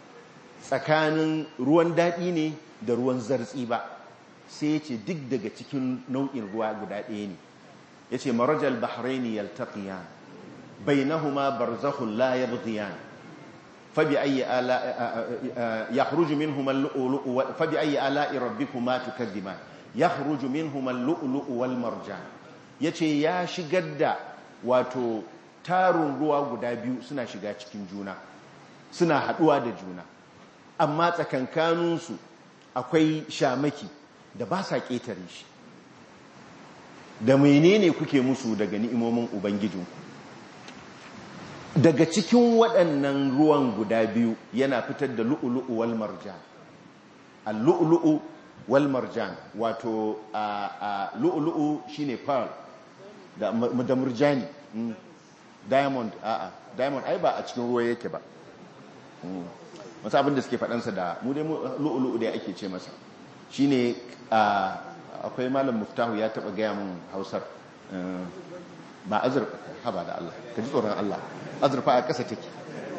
tsakanin ruwan daɗi ne da ruwan zartsi ba, sai ya ce duk daga cikin nau'in ruwa guda ɗaya ne. Ya ce marajal bahraini yaltaqiyan bainahuma barzakhun la yabghiyan fabi ayyi ala yakhruju minhuma al-lu'lu'u fabi ayyi ala'i rabbikuma tukazziban yakhruju minhuma al-lu'lu'u wal marjan. Yace ya shigar da wato tarun ruwa guda biyu suna shiga cikin juna, suna haduwa da juna, amma tsakankaninsu akwai shamaki da ba sa ƙetare shi. Da menene kuke musu daga ni'imomin ubangijinku? Daga cikin waɗannan ruwan guda biyu yana fitar da lu'ulu'u wal marjan. Al-lu'lu'u wal marjan, wato lu'lu'u shine pearl da murjani. Diamond ai ba a cikin ruwa yake ba. Wasu abin da suke faɗansa da mu dai lu'ulu'u dai ake ce masa shine. Akwai malam Muftahu ya taɓa gaya mun Hausar, ba azurfa, haba da Allah ka ji tsoron Allah, azurfa a ƙasa take.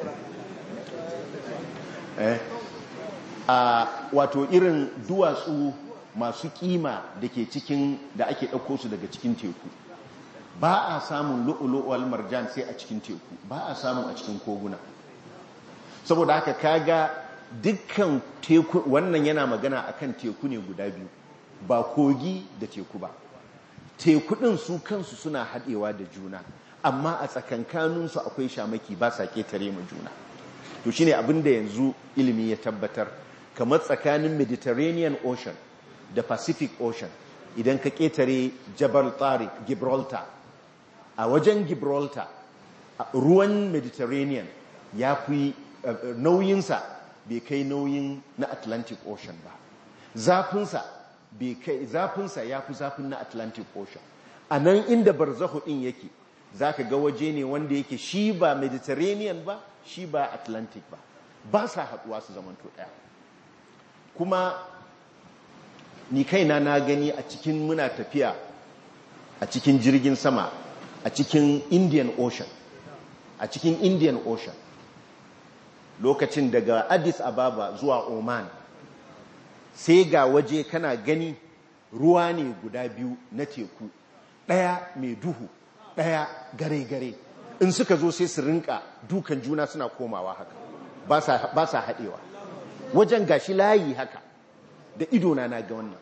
Wato irin duwatsu masu kima da ke cikin da ake ɗauko su daga cikin teku, ba a samun lu'ulu'u wal marjan sai a cikin teku, ba a samun a cikin koguna. Saboda haka kaga dukkan teku, wannan yana magana akan teku ne guda biyu, ba kogi da teku ba. Teku ɗin su kansu suna haɗewa da juna, amma a tsakankaninsu akwai shamaki, ba sa ƙetare ma juna. To shine abin da yanzu ilimi ya tabbatar, kamar tsakanin Mediterranean Ocean da Pacific Ocean, idan ka ƙetare Jabal Tariq, Gibraltar, a wajen Gibraltar ruwan Mediterranean ya fi nauyinsa bai kai nauyin na Atlantic Ocean ba, zafinsa ya fi zafin na Atlantic Ocean. A nan inda barzakhu ɗin yake za ka ga waje ne wanda yake shi ba Mediterranean ba, shi ba Atlantic ba, ba sa haɗuwa su zamanto ɗaya. Kuma ni kaina na gani a cikin muna tafiya a cikin jirgin sama a cikin Indian Ocean, lokacin daga Addis Ababa zuwa Oman, sai ga waje kana gani ruwa ne guda biyu na teku, ɗaya mai duhu ɗaya gare-gare, in suka zo sai su rinka dukan juna suna komawa haka, ba sa haɗewa. Wajen gashi layi haka, da idona na ga wannan.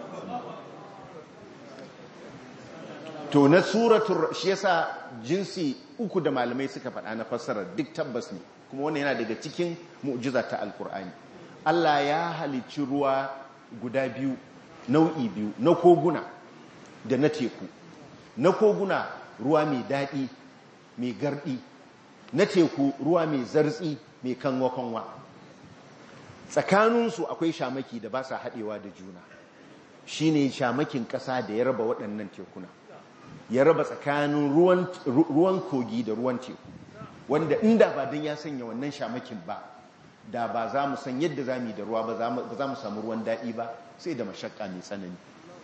To na suratul, shi yasa jinsi uku da malamai suka faɗa na fassarar duk tabbas ne, kuma wannan yana daga cikin mu'jiza ta Alkur'ani. Allah ya halicci ruwa guda biyu, nau'i biyu, na koguna da na teku. Na koguna ruwa mai daɗi, mai garɗi, na teku ruwa mai zartsi, mai kanwa-kanwa. Tsakaninsu akwai shamaki da ba sa haɗewa da juna, shi ne shamakin ƙasa da ya raba waɗannan tekuna, ya raba tsakanin ruwan kogi da ruwan teku, wanda inda ba don ya sanya wannan shamakin ba, da ba za mu san yadda za mu yi da ruwa ba za mu samu ruwan daɗi ba, sai da mashakka mai tsanani.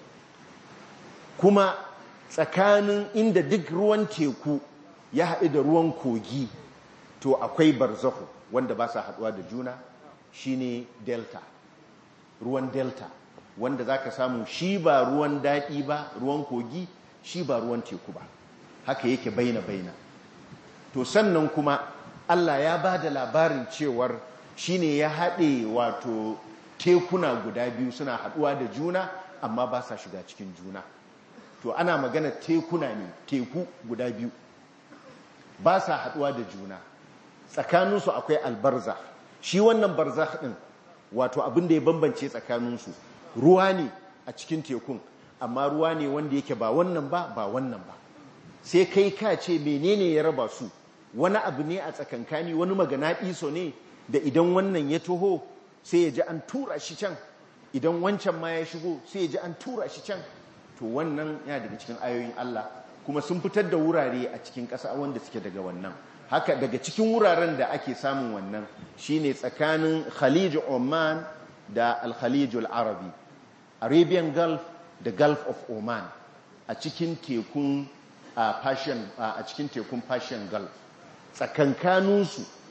Kuma tsakanin inda duk ruwan teku ya haɗu da ruwan kogi, to akwai barzakhu wanda ba sa haɗuwa da juna, shine delta, ruwan delta, wanda za ka samu shi ba ruwan daɗi ba, ruwan kogi, shi ba ruwan teku ba, haka yake baina-baina. To sannan kuma Allah ya ba da labarin cewar shi ne ya haɗe wato tekuna guda biyu suna haɗuwa da juna amma ba sa shiga cikin juna. To ana magana tekuna ne, teku guda biyu ba sa haɗuwa da juna, tsakaninsu akwai albarza. Shi wannan barzakh ɗin wato abin da ya bambance tsakaninsu ruwa ne a cikin tekun, amma ruwa ne wanda yake ba wannan ba wannan ba, sai kai ka ce menene ya raba su, wani abu ne a tsakankani, wani maganaɗiso ne da idan wannan ya taho sai ya ji an tura shi can, idan wancan ma ya shigo sai ya ji an tura shi can. To wannan yana daga cikin ayoyin Allah, kuma sun fitar da wurare a cikin ƙasa wanda suke daga wannan. Haka daga cikin wuraren da ake samun wannan shine tsakanin Khalij Oman da Al-Khalij Al-Arabi, Arabian Gulf da Gulf of Oman, a cikin tekun Persian Gulf. Tsakankaninsu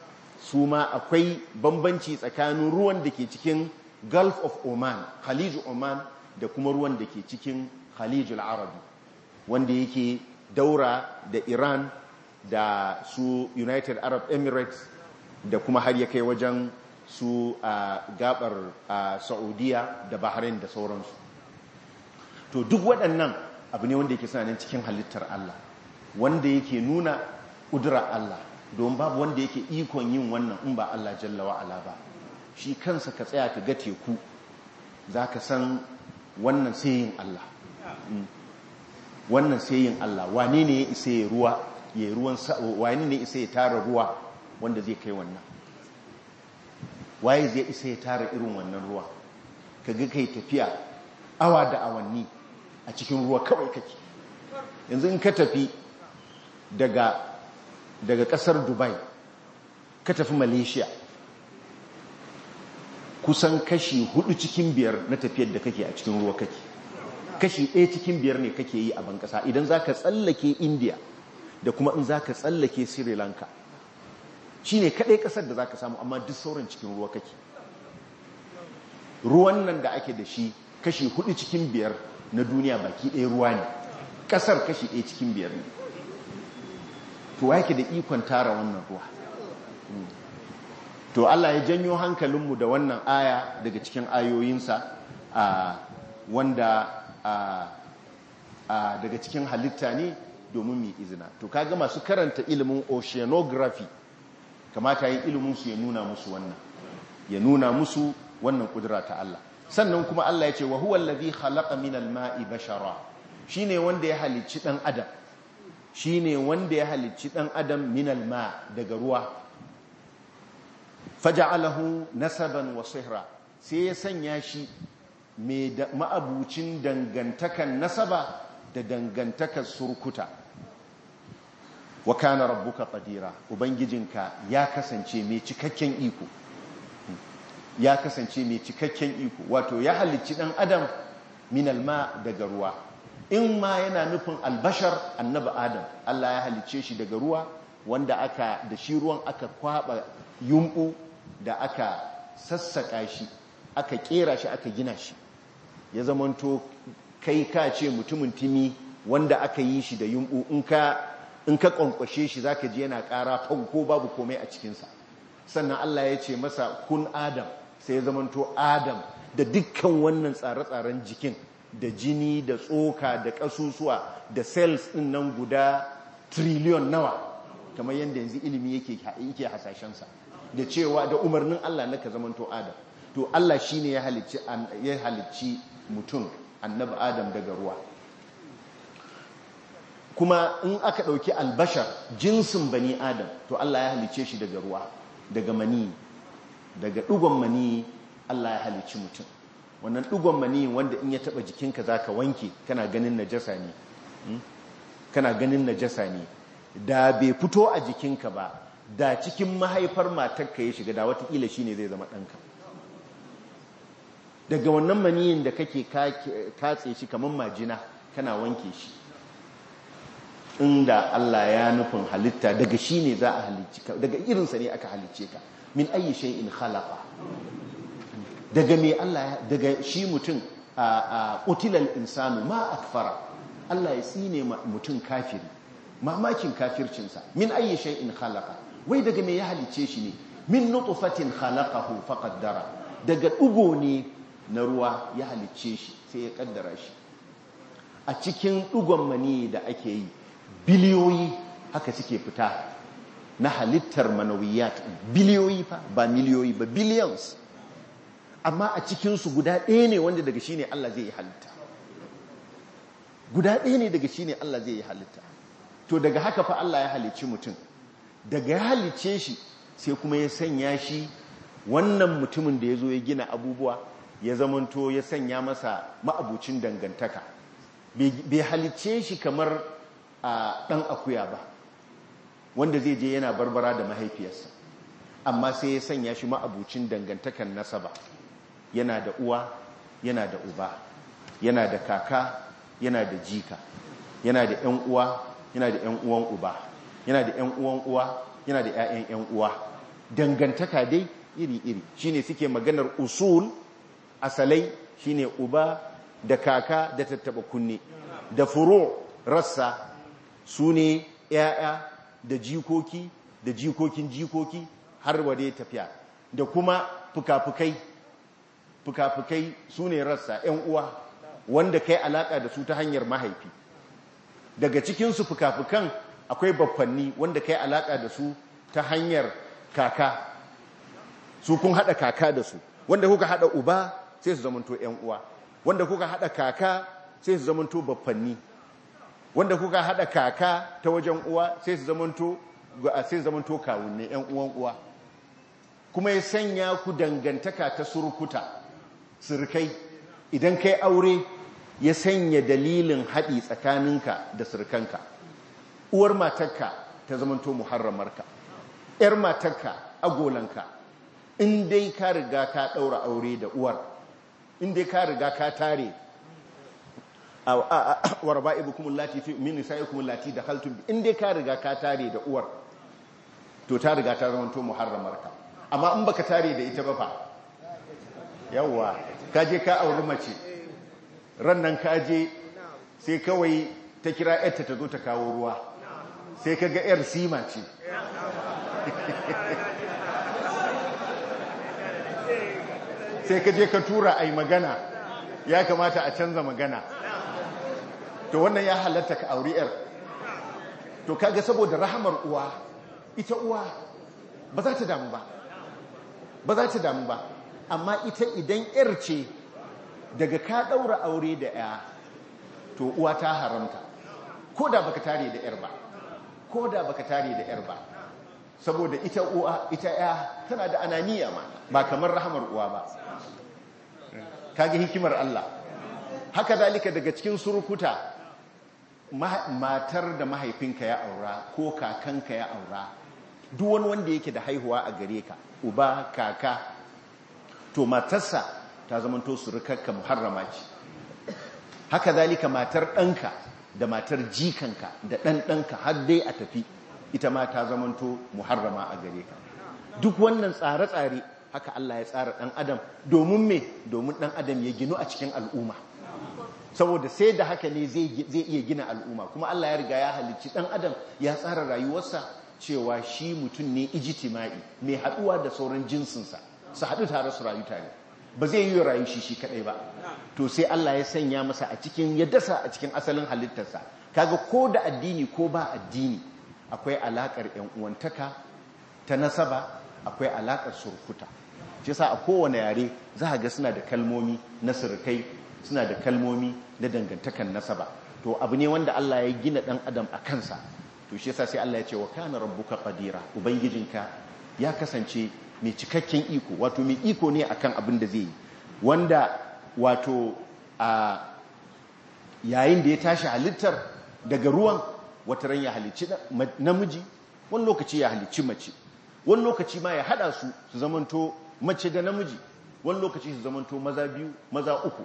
su ma akwai bambanci tsakanin ruwan da ke cikin Gulf of Oman, Khalij Oman, da kuma ruwan da ke cikin Khalij al-Arabi, wanda yake daura da Iran da su United Arab Emirates, da kuma har ya kai wajen su a gabar Saudiya da Bahrain da sauransu. To duk waɗannan abu ne wanda yake sanin cikin halittar Allah, wanda yake nuna ƙudurar Allah, don babu wanda yake ikon yin wannan in ba Allah jalla wa'ala ba. Shi kansa ka tsaya ka ga teku za ka san wannan sai yin Allah, wannan sai yin Allah. Wane ne ya isa ya ruwa, ya ruwan, wane ne ya isa ya tara ruwa wanda zai kai wannan? Waye zai isa ya tara irin wannan ruwa? Ka ga kai tafiya awa da awanni a cikin ruwa kawai kake. Yanzu in ka tafi daga kasar Dubai ka tafi Malaysia, kusan kashi 4 cikin 5 na tafiyar da kake a cikin ruwa kake, kashi 1 cikin 5 ne kake yi a ban kasa. Idan za ka tsallake India da kuma in za ka tsallake Sri Lanka, shi ne kaɗai ƙasar da za ka samu, amma duk sauran cikin ruwa kake. Ruwan nan da ake da shi kashi 4 cikin 5 na duniya baki ɗaya ruwa ne, ƙasar kashi 1 cikin 5 ne. To yake da ikon tara wannan ruwa. To Allah ya janyo hankalinmu da wannan aya daga cikin ayoyinsa, wanda daga cikin halitta ne domin mai izina. To kaga masu karanta ilimin oceanography kamata yin iliminsu ya nuna musu wannan, ya nuna musu wannan kudura ta Allah. Sannan kuma Allah ya ce wa huwa allazi khalaqa minal ma'i bashara, shine wanda ya halicci dan adam, shine wanda ya halicci dan adam minal ma, daga ruwa. Faja'alahu nasaban wa sihra, sai ya sanya shi mai ma'abucin dangantakan nasaba da dangantakar surkuta. Wa kana rabbuka qadira, ubangijinka ya kasance mai cikakken iko, ya kasance mai cikakken iko. Wato ya halicci dan adam minal ma, daga ruwa. In ma yana nufin albashar, annabi Adam, Allah ya halicce shi daga ruwa, wanda da shi ruwan aka kwaba yumbu da aka sassaka shi, aka kera shi, aka gina shi, ya zamanto kai ka ce mutumin timi wanda aka yi shi da yumbu. In ka kwankwashe shi zaka ji yana ƙara fanko, babu komai a cikinsa. Sannan Allah ya ce masa kun Adam, sai ya zamanto Adam da dukkan wannan tsare-tsaren jikin, da jini, da tsoka, da ƙasusuwa, da cells ɗin nan guda trillion nawa, kamar yadda yanzu ilimi yake hasashensa, da cewa da umarnin Allah na ka zamanto Adam. To Allah shi ne ya halicci mutum, annabi Adam, daga ruwa. Kuma in aka ɗauki albashar, jinsin bani Adam, to Allah ya halicce shi daga ruwa, daga mani, daga ɗugon mani Allah ya halicci mutum. Wannan ɗugon mani wanda in ya taɓa jikinka za ka wanke, kana ganin najasa ne, kana ganin najasa ne. Da bai fito a jikinka ba, da cikin mahaifar matarka ya shiga, da watakila shi ne zai zama ɗanka. Daga wannan maniyin da kake katse shi kamar majina, kana wanke shi, inda Allah ya nufin halitta, daga shi ne za a halicci ka, daga irinsa ne aka halicce ka. Min ayyi shay'in khalaqa, daga me Allah, daga shi mutum a utilal insanu ma akfara, Allah ya tsine mutum kafiri, mamakin kafircinsa. Min ayyi shay'in khalaqa, wai daga me ya halicce shi ne? Min nutfatin khalaqahu faqaddara, daga dugo ne na ruwa ya halicce shi, sai ya kaddara shi. A cikin dugon mani da ake yi, biliyoyi haka suke fita na halittar manawiyat, biliyoyi fa, ba miliyoyi ba, billions. Amma a cikinsu guda ɗaya ne wanda daga shi ne Allah zai yi halitta, guda ɗaya ne daga shi ne Allah zai yi halitta. To daga haka fa Allah ya halicci mutum, daga ya halicce shi sai kuma ya sanya shi, wannan mutumin da ya zo ya gina abubuwa, ya zamanto ya sanya masa ma'abucin dangantaka. Bai halicce shi kamar ɗan akuya ba, wanda zai je yana barbara da mahaifiyarsa, amma sai ya sanya shi ma'abucin dangantakan nasaba. Yana da uwa, yana da uba, yana da kaka, yana da jika, yana da ‘yan uwa, yana da ‘yan uwan uba, yana da ‘yan uwan uwa, yana da ‘ya'yan ‘yan uwa. dangantaka dai iri-iri shine suke maganar usul asalai shine uba da kaka da tattaba kunne da furu rassa su ne ‘ya'ya da jikoki da jikokin jikoki har wade tafiya da kuma fuka-fukai su ne rassa ‘yan uwa wanda kai alaka da su ta hanyar mahaifi daga cikinsu fuka-fukan akwai baffanni wanda kai alaka da su ta hanyar kaka su kun hada kaka da su wanda kuka hada uba sai su zamanto ‘yan uwa wanda kuka hada kaka sai su zamanto baffanni wanda kuka hada kaka ta wajen uwa sai su zamanto kawunne ‘yan uwan uwa kuma ya sanya ku dangantaka ta surukuta surkai idan kai aure ya sanya dalilin haɗi tsakaninka da surkanka uwar matarka ta zamanto muharramarka ‘yar matarka agolanka in dai ka riga ka ɗaura aure da uwar in dai ka riga ka tare wa raba'ibukum allati fi min nisa'ikum allati dakhaltum in dai ka riga ka tare da uwar to ta riga ta zamanto muharramarka amma in baka tare da ita ba fa yawa ka je ka auri mace ran nan ka je sai kawai ta kira yarta ta zo ta kawo ruwa sai ka ga yar sima ce sai ka je ka tura ai magana ya kamata a canza magana to wannan ya halatta ka auri yar to kaga saboda rahamar uwa ita uwa ba za ta damu ba amma ita idan yar ce daga ka daura aure da ya to uwa ta haramta ko da baka tare da yar ba saboda ita uwa ita ya tana da ananiya ba kamar rahamar uwa ba kage hikimar Allah haka zalika daga cikin surukuta matar da mahaifinka ya aura ko kakanka ya aura duk wani wanda yake da haihuwa a gare ka uba kaka to matarsa ta zamanto surukarka muharrama ce haka zalika matar ɗanka da matar jikanka da ɗanɗanka har dai a tafi ita ma ta zamanto muharrama a gare ka duk wannan tsare-tsare haka Allah ya tsara ɗan adam domin ɗan adam ya ginu a cikin al'umma saboda sai da haka ne zai iya gina al'umma kuma Allah ya riga ya halicci ɗan adam ya tsara rayuwarsa cewa shi mutum ne ijtima'i mai haɗuwa da sauran jinsinsa su haɗu tare su rayu tare ba zai yi rayu shi kaɗai ba to sai Allah ya sanya masa a cikin ya dasa a cikin asalin halittarsa kaga ko da addini ko ba addini akwai alaƙar ƴan uwantaka ta nasaba akwai alaƙar surkuta shi yasa a kowane yare za ga suna da kalmomi na surkai suna da kalmomi na dangantakan nasaba to abu ne wanda Allah ya gina dan adam a kansa to shi yasa sai Allah ya ce wa kana rabbuka qadira ubangijinka ya kasance mai cikakken iko wato mai iko ne akan abin da zai yi wanda wato a yayin da ya tashi halittar daga ruwan wata ran ya halicci namiji wani lokaci ya halicci mace wani lokaci ma ya hada su zamanto mace da namiji wani lokaci su zamanto maza biyu maza uku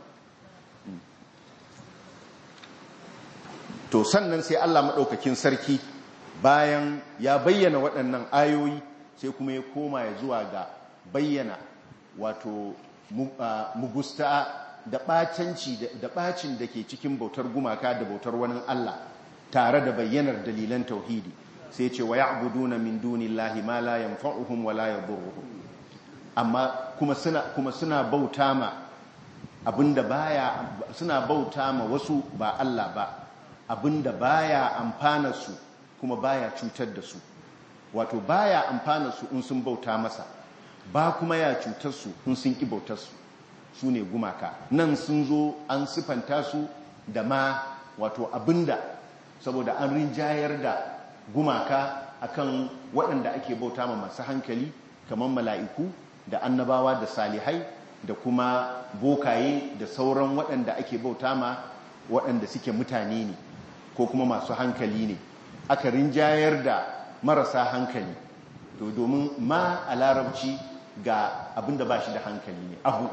to sannan sai Allah maɗaukakin sarki bayan ya bayyana waɗannan ayoyi sai kuma ya koma ya zuwa ga bayyana wato mugusta da ɓacin da ke cikin bautar gumaka da bautar wani Allah tare da bayyanar dalilan tauhidi sai ce wa ya'buduna min dunillahi ma la yanfa'uhum wa la yadurruhum amma kuma suna bauta ma abinda suna bauta ma wasu ba Allah ba abinda baya amfana su kuma baya cutar da su wato baya amfana su in sun bauta masa ba kuma ya cutar su in sun ki bautar su ne gumaka nan sun zo an sifanta su da ma wato abinda saboda an rinjayar da gumaka akan waɗanda ake bauta ma masu hankali kamar mala'iku da annabawa da salihai da kuma bokaye da sauran waɗanda ake bauta ma waɗanda suke mutane ne ko kuma masu hankali ne aka rinjayar da marasa hankali to domin ma a larabci ga abinda ba shi da hankali ne abu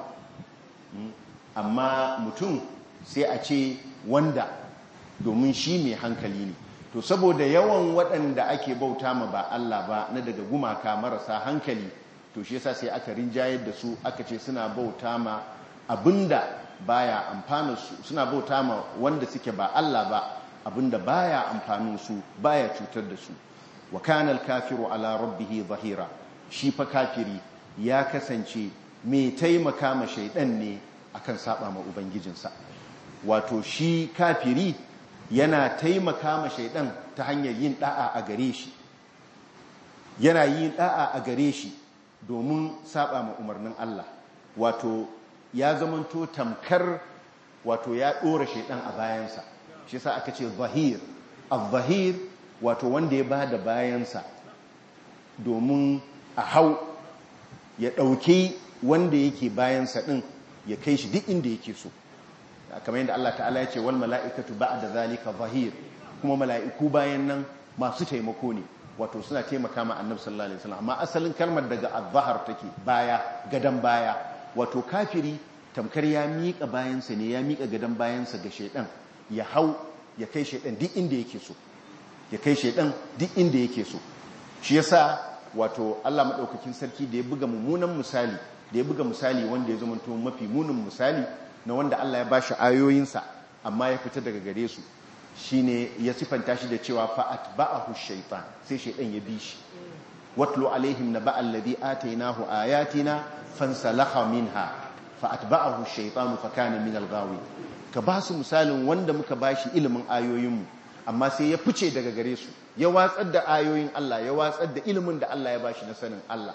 amma mutum sai a ce wanda domin shi mai hankali ne to saboda yawan waɗanda ake bauta ma ba Allah ba na daga gumaka marasa hankali, to shi yasa sai aka rinjayar da su aka ce suna bauta ma abinda baya amfanin su, suna bauta ma wanda suke ba Allah ba abinda baya amfanin su, baya cutar da su. Wa kana al-kafiru ala rabbih zahira, shi fa kafiri ya kasance mai taimaka ma shaidan ne akan saba ma ubangijinsa. Wato shi kafiri yana taimaka ma shaidan ta hanyar yin da'a a gare shi, yana yin da'a a gare shi domin saba ma umarnin Allah. Wato ya zamanto tamkar, wato ya dora shaidan a bayansa, shi yasa aka ce zahir. Az-zahir wato wanda ya bada bayansa domin a hau ya dauke wanda yake bayansa din ya kai shi duk inda yake so, kamar yadda Allah ta'ala ya ce wal mala'ikatu ba'da zalika zahir, kuma mala'iku bayan nan masu taimako ne, wato suna taimaka ma annabi sallallahu alaihi wasallam. Amma asalin kalmar daga az-zahar take, baya, gadan baya. Wato kafiri tamkar ya miƙa bayansa ne, ya miƙa gadan bayansa ga shaidan ya hau ya kai shaidan duk inda yake so, ya kai shaidan duk inda yake so. Shi yasa wato Allah madaukakin sarki da ya buga mummunan misali, da ya buga misali wanda ya zamanto mafi munin misali na wanda Allah ya bashi ayoyinsa amma ya fita daga gare su, shine ya sifanta shi da cewa fa atba'ahu shaytan, sai shaydan ya bi shi. watlu alaihim naba alladhi atainahu ayatina fansalakha minha fa atba'ahu shaytanu fa kana min al-ghawi. Ka ba su misalin wanda muka bashi ilimin ayoyinmu amma sai ya fice daga gare su, ya watsar da ayoyin Allah, ya watsar da ilimin da Allah ya bashi na sanin Allah.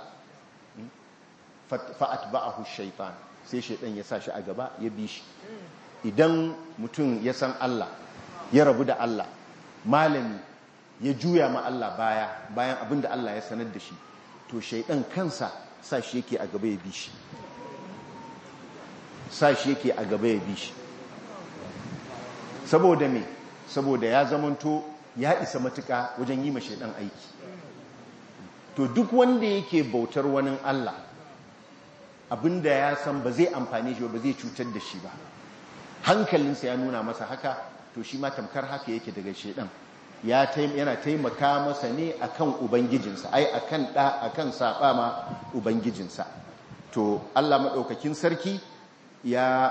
fa atba'ahu shaytan, sai shaytan ya sa shi a gaba ya bi shi. Idan mutum ya san Allah, ya rabu da Allah, malami ya juya ma Allah bayan abin da Allah ya sanar da shi, to shaytan kansa sa shi yake a gaba ya bi shi, sa shi yake a gaba ya bi shi. Saboda me? Saboda ya zamanto ya isa matuka wajen yi ma shaytan aiki. To duk wanda yake bautar wani Allah, abinda ya san ba zai amfane shi ba zai cutar da shi ba, hankalinsa ya nuna masa haka, to shi ma tamkar haka yake daga shaidan. Yana taimaka masa ne akan ubangijinsa, ai akan saba ma ubangijinsa. To Allah madaukakin sarki ya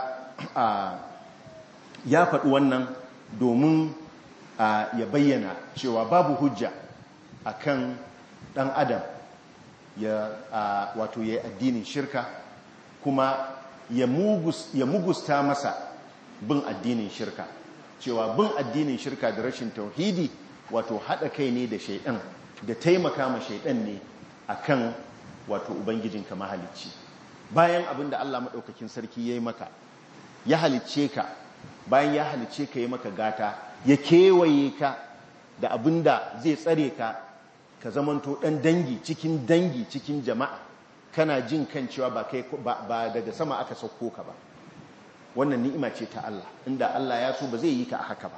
faɗi wannan domin ya bayyana cewa babu hujja akan ɗan adam wato ya addinin shirka, kuma ya mugusta masa bin addinin shirka, cewa bin addinin shirka da rashin tauhidi wato haɗa kai ne da shaidan, da taimaka ma shaidan ne akan wato ubangijinka mahalicci. Bayan abin da Allah maɗaukakin sarki ya yi maka, ya halicce ka, bayan ya halicce ka, ya maka gata, ya kewaye ka da abin da zai tsare ka, ka zamanto ɗan dangi cikin jama'a, kana jin kan cewa ba daga sama aka sauko ka ba. Wannan ni'ima ce ta Allah, inda Allah ya so ba zai yi ka a haka ba.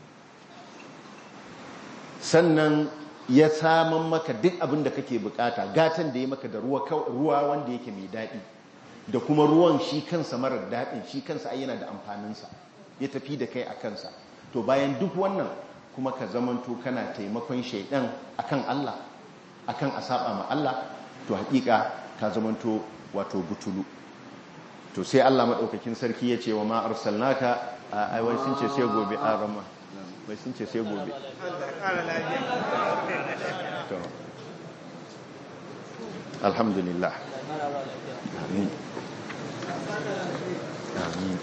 Sannan ya saman maka duk abin da kake bukata, gatan da ya maka da ruwa wanda yake mai daɗi, da kuma ruwan shi kansa marar daɗin, shi kansa ai yana da amfaninsa, ya tafi da kai a kansa. To bayan duk wannan kuma ka zamanto kana taimakon shaidan akan Allah, akan a saba ma Allah, to hakika ka zamanto wato butulu. To sai Allah madaukakin sarki ya ce wa ma arsalnaka, ai wai sun ce sai gobe a rama, wai sun ce sai gobe. To alhamdulillah, amin amin.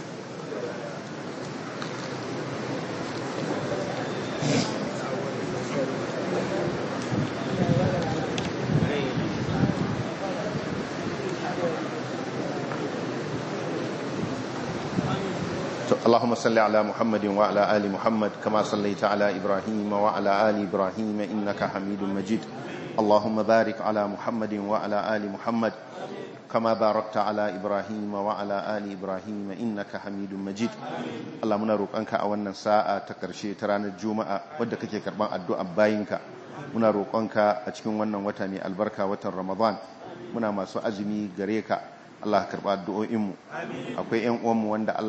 اللهم صل على محمد وعلى آل محمد كما صليت على إبراهيم وعلى آل إبراهيم إنك حميد مجيد. اللهم بارك على محمد وعلى آل محمد كما باركت على إبراهيم وعلى آل إبراهيم إنك حميد مجيد. اللهم نروك أنك أولنا ساعة تكرشي ترانا الجمعة ودك كربان الدعاء باينك. نروك أنك أتكون ونن وتمي البركة وتر رمضان. منا ما سو أزمي غريكا Allah ka karba addu'o'inmu. Akwai ƴan uwanmu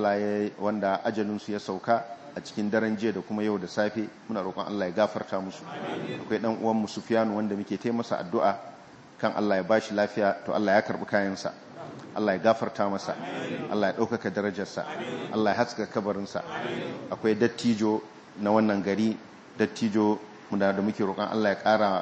wanda ajalinsu ya sauka a cikin daren jiya da kuma yau da safe, muna roƙon Allah ya gafarta musu. Akwai ɗan uwanmu Sufyanu wanda muke taimasa addu'a kan Allah ya bashi lafiya, to Allah ya karbi kayansa, Allah ya gafarta masa, Allah ya ɗaukaka darajarsa, Allah ya haska kabarinsa. Akwai dattijo na wannan gari, dattijo da muke roƙon Allah ya ƙara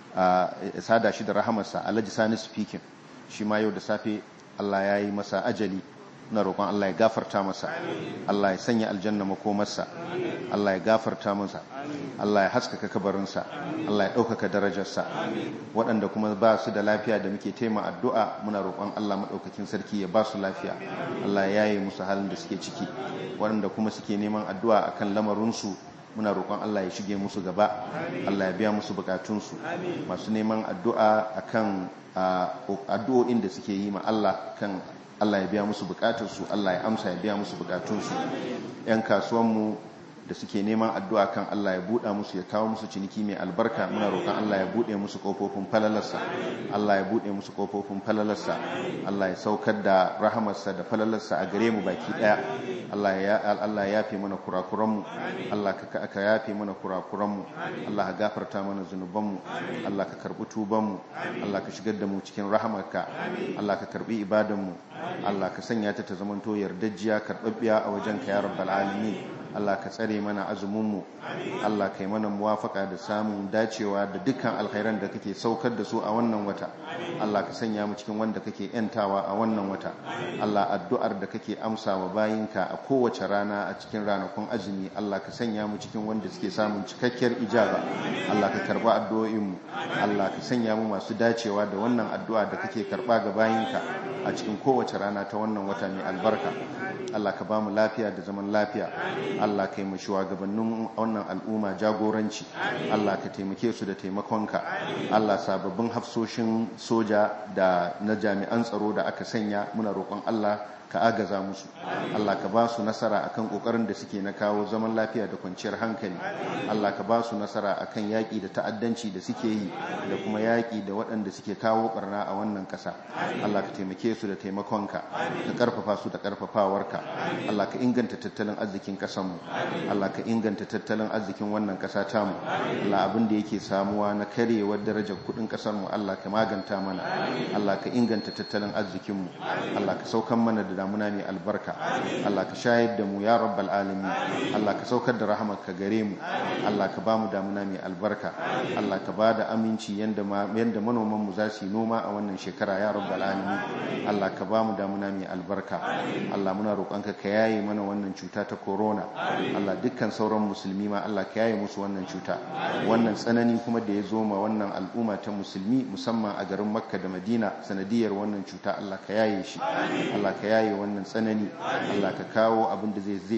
sada shi da rahamarsa, Alhaji Sani speaking, shi ma yau da safe Allah ya yi masa ajali, na roƙon Allah ya gafarta masa, Allah ya sanya aljanna makomarsa, Allah ya gafarta masa, Allah ya haskaka kabarinsa, Allah ya ɗaukaka darajarsa. Waɗanda kuma ba su da lafiya da muke taima addu'a, muna roƙon Allah maɗaukakin sarki ya ba su lafiya, Allah ya yaye musu halin da suke ciki. Waɗanda kuma suke neman addu'a akan lamarinsu, muna roƙon Allah ya shige musu gaba, Allah ya biya musu bukatunsu. Masu neman addu'a akan addu'o'in da suke yi ma Allah kan Allah ya biya musu bukatunsu, Allah ya amsa ya biya musu bukatunsu. 'Yan kasuwanmu da suke neman addu'a kan Allah ya buɗa musu, ya kawo musu ciniki mai albarka, muna roƙon Allah ya buɗe musu ƙofofin falalarsa, Allah ya buɗe musu ƙofofin falalarsa, Allah ya saukar da rahamarsa da falalarsa a gare mu baki ɗaya. Allah ya yafe mana kurakuranmu, Allah ka yafe mana kurakuranmu, Allah ka gafarta mana zunubanmu, Allah ka karɓi tubanmu, Allah ka shigar da mu cikin rahamarka, Allah ka karɓi ibadanmu, Allah ka sanya ta zamanto yardajjiya karɓaɓɓiya a wajenka ya rabbal alamin. Allah ka tsare mana azuminmu, Allah ka yi mana muwafaka da samun dacewa da dukkan alkhairan da kake saukar da su a wannan wata. Allah ka sanya mu cikin wanda kake yantawa a wannan wata. Allah, addu'ar da kake amsa wa bayinka a kowace rana a cikin ranakun azumi, Allah ka sanya mu cikin wanda suke samun cikakkiyar ijaba. Allah ka karba addu'o'inmu, Allah ka sanya mu masu dacewa da wannan addu'a da kake karba ga bayinka a cikin kowace rana ta wannan wata mai albarka. Allah ka ba mu lafiya da zaman lafiya. Allah ka yi mu shugabannin wannan al'umma jagoranci. Allah ka taimake su da taimakonka. Allah, sababbin hafsoshin soja da na jami'an tsaro da aka sanya, muna roƙon Allah ka agaza musu. Allah ka ba su nasara akan kokarin da suke na kawo zaman lafiya da kwanciyar hankali. Allah ka ba su nasara akan yaƙi da ta'addanci da suke yi, da kuma yaƙi da waɗanda suke kawo barna a wannan ƙasa. Allah ka taimake su da taimakonka, ka ƙarfafa su da ƙarfafawarka. Allah ka inganta tattalin arzikin ƙasarmu, Allah ka inganta tattalin arzikin wannan ƙasa tamu. Allah, abin da yake samuwa na karyewar darajar kuɗin ƙasarmu, Allah ka maganta mana. Allah ka inganta tattalin arzikinmu. Allah ka saukan mana da damuna mai albarka. Allah ka shayar da mu ya rabbal alamin. Allah ka saukar da rahamarka gare mu. Allah ka ba mu damuna mai albarka. Allah ka ba da aminci yanda manoman mu za su yi noma a wannan shekara ya rabbal alamin. Allah ka ba mu damuna mai albarka. Allah, muna roƙonka ka yaye mana wannan cuta ta corona. Allah, dukkan sauran musulmi ma Allah ka yaye musu wannan cuta. Wannan tsanani kuma da ya zo ma wannan al'umma ta musulmi, musamman a garin Makka da Madina, sanadiyar wannan cuta, Allah ka yaye shi. Allah ka yaye wannan tsanani. Allah ka kawo abin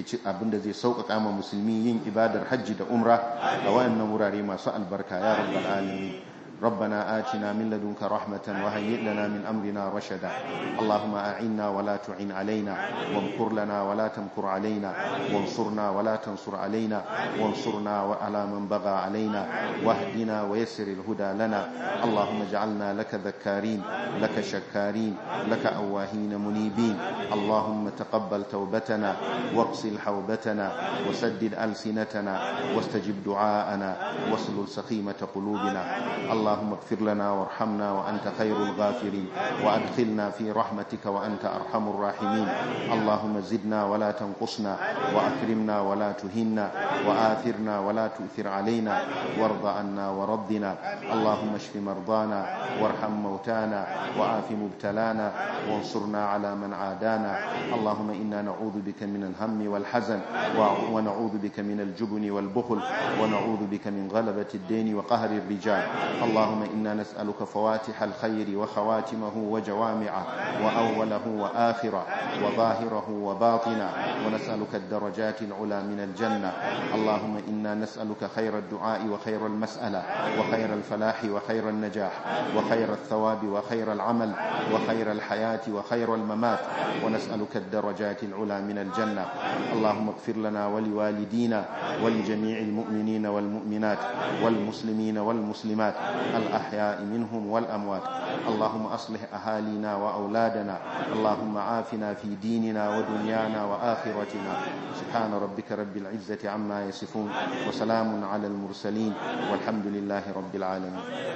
da zai sauƙaƙa ma musulmi yin ibadar hajji da umra a wayannan wurare masu albarka ya rabbal alamin. ربنا آتنا من لدنك رحمة وهيئ لنا من أمرنا رشدا. اللهم أعنا ولا تعن علينا، وامكر لنا ولا تمكر علينا، وانصرنا ولا تنصر علينا، وانصرنا على من بغى علينا، واهدنا ويسر الهدى لنا. اللهم اجعلنا لك ذكارين، لك شكارين، لك أواهين منيبين. اللهم تقبل توبتنا، واغسل حوبتنا، وسدد ألسنتنا، واستجب دعاءنا، واسلل سخيمة قلوبنا. اللهم اغفر لنا وارحمنا وأنت خير الغافرين، وأدخلنا في رحمتك وأنت أرحم الراحمين. اللهم زدنا ولا تنقصنا، وأكرمنا ولا تهنا، وآثرنا ولا تؤثر علينا، وارض عنا وربنا. اللهم اشف مرضانا، وارحم موتانا، وآف مبتلانا، وانصرنا على من عادانا. اللهم إنا نعوذ بك من الهم والحزن، ونعوذ بك من الجبن والبخل، ونعوذ بك من غلبة الدين وقهر الرجال. اللهم إنا نسألك فواتح الخير وخواتمه وجوامعه، وأوله وآخره، وظاهره وباطنه، ونسألك الدرجات العلى من الجنة. اللهم إنا نسألك خير الدعاء وخير المسألة، وخير الفلاح وخير النجاح، وخير الثواب وخير العمل، وخير الحياة وخير الممات، ونسألك الدرجات العلى من الجنة. اللهم اغفر لنا ولوالدينا ولجميع المؤمنين والمؤمنات والمسلمين والمسلمات الأحياء منهم والأموات. اللهم أصلح أهالينا وأولادنا. اللهم عافنا في ديننا ودنيانا وآخرتنا. سبحان ربك رب العزة عما يصفون وسلام على المرسلين والحمد لله رب العالمين.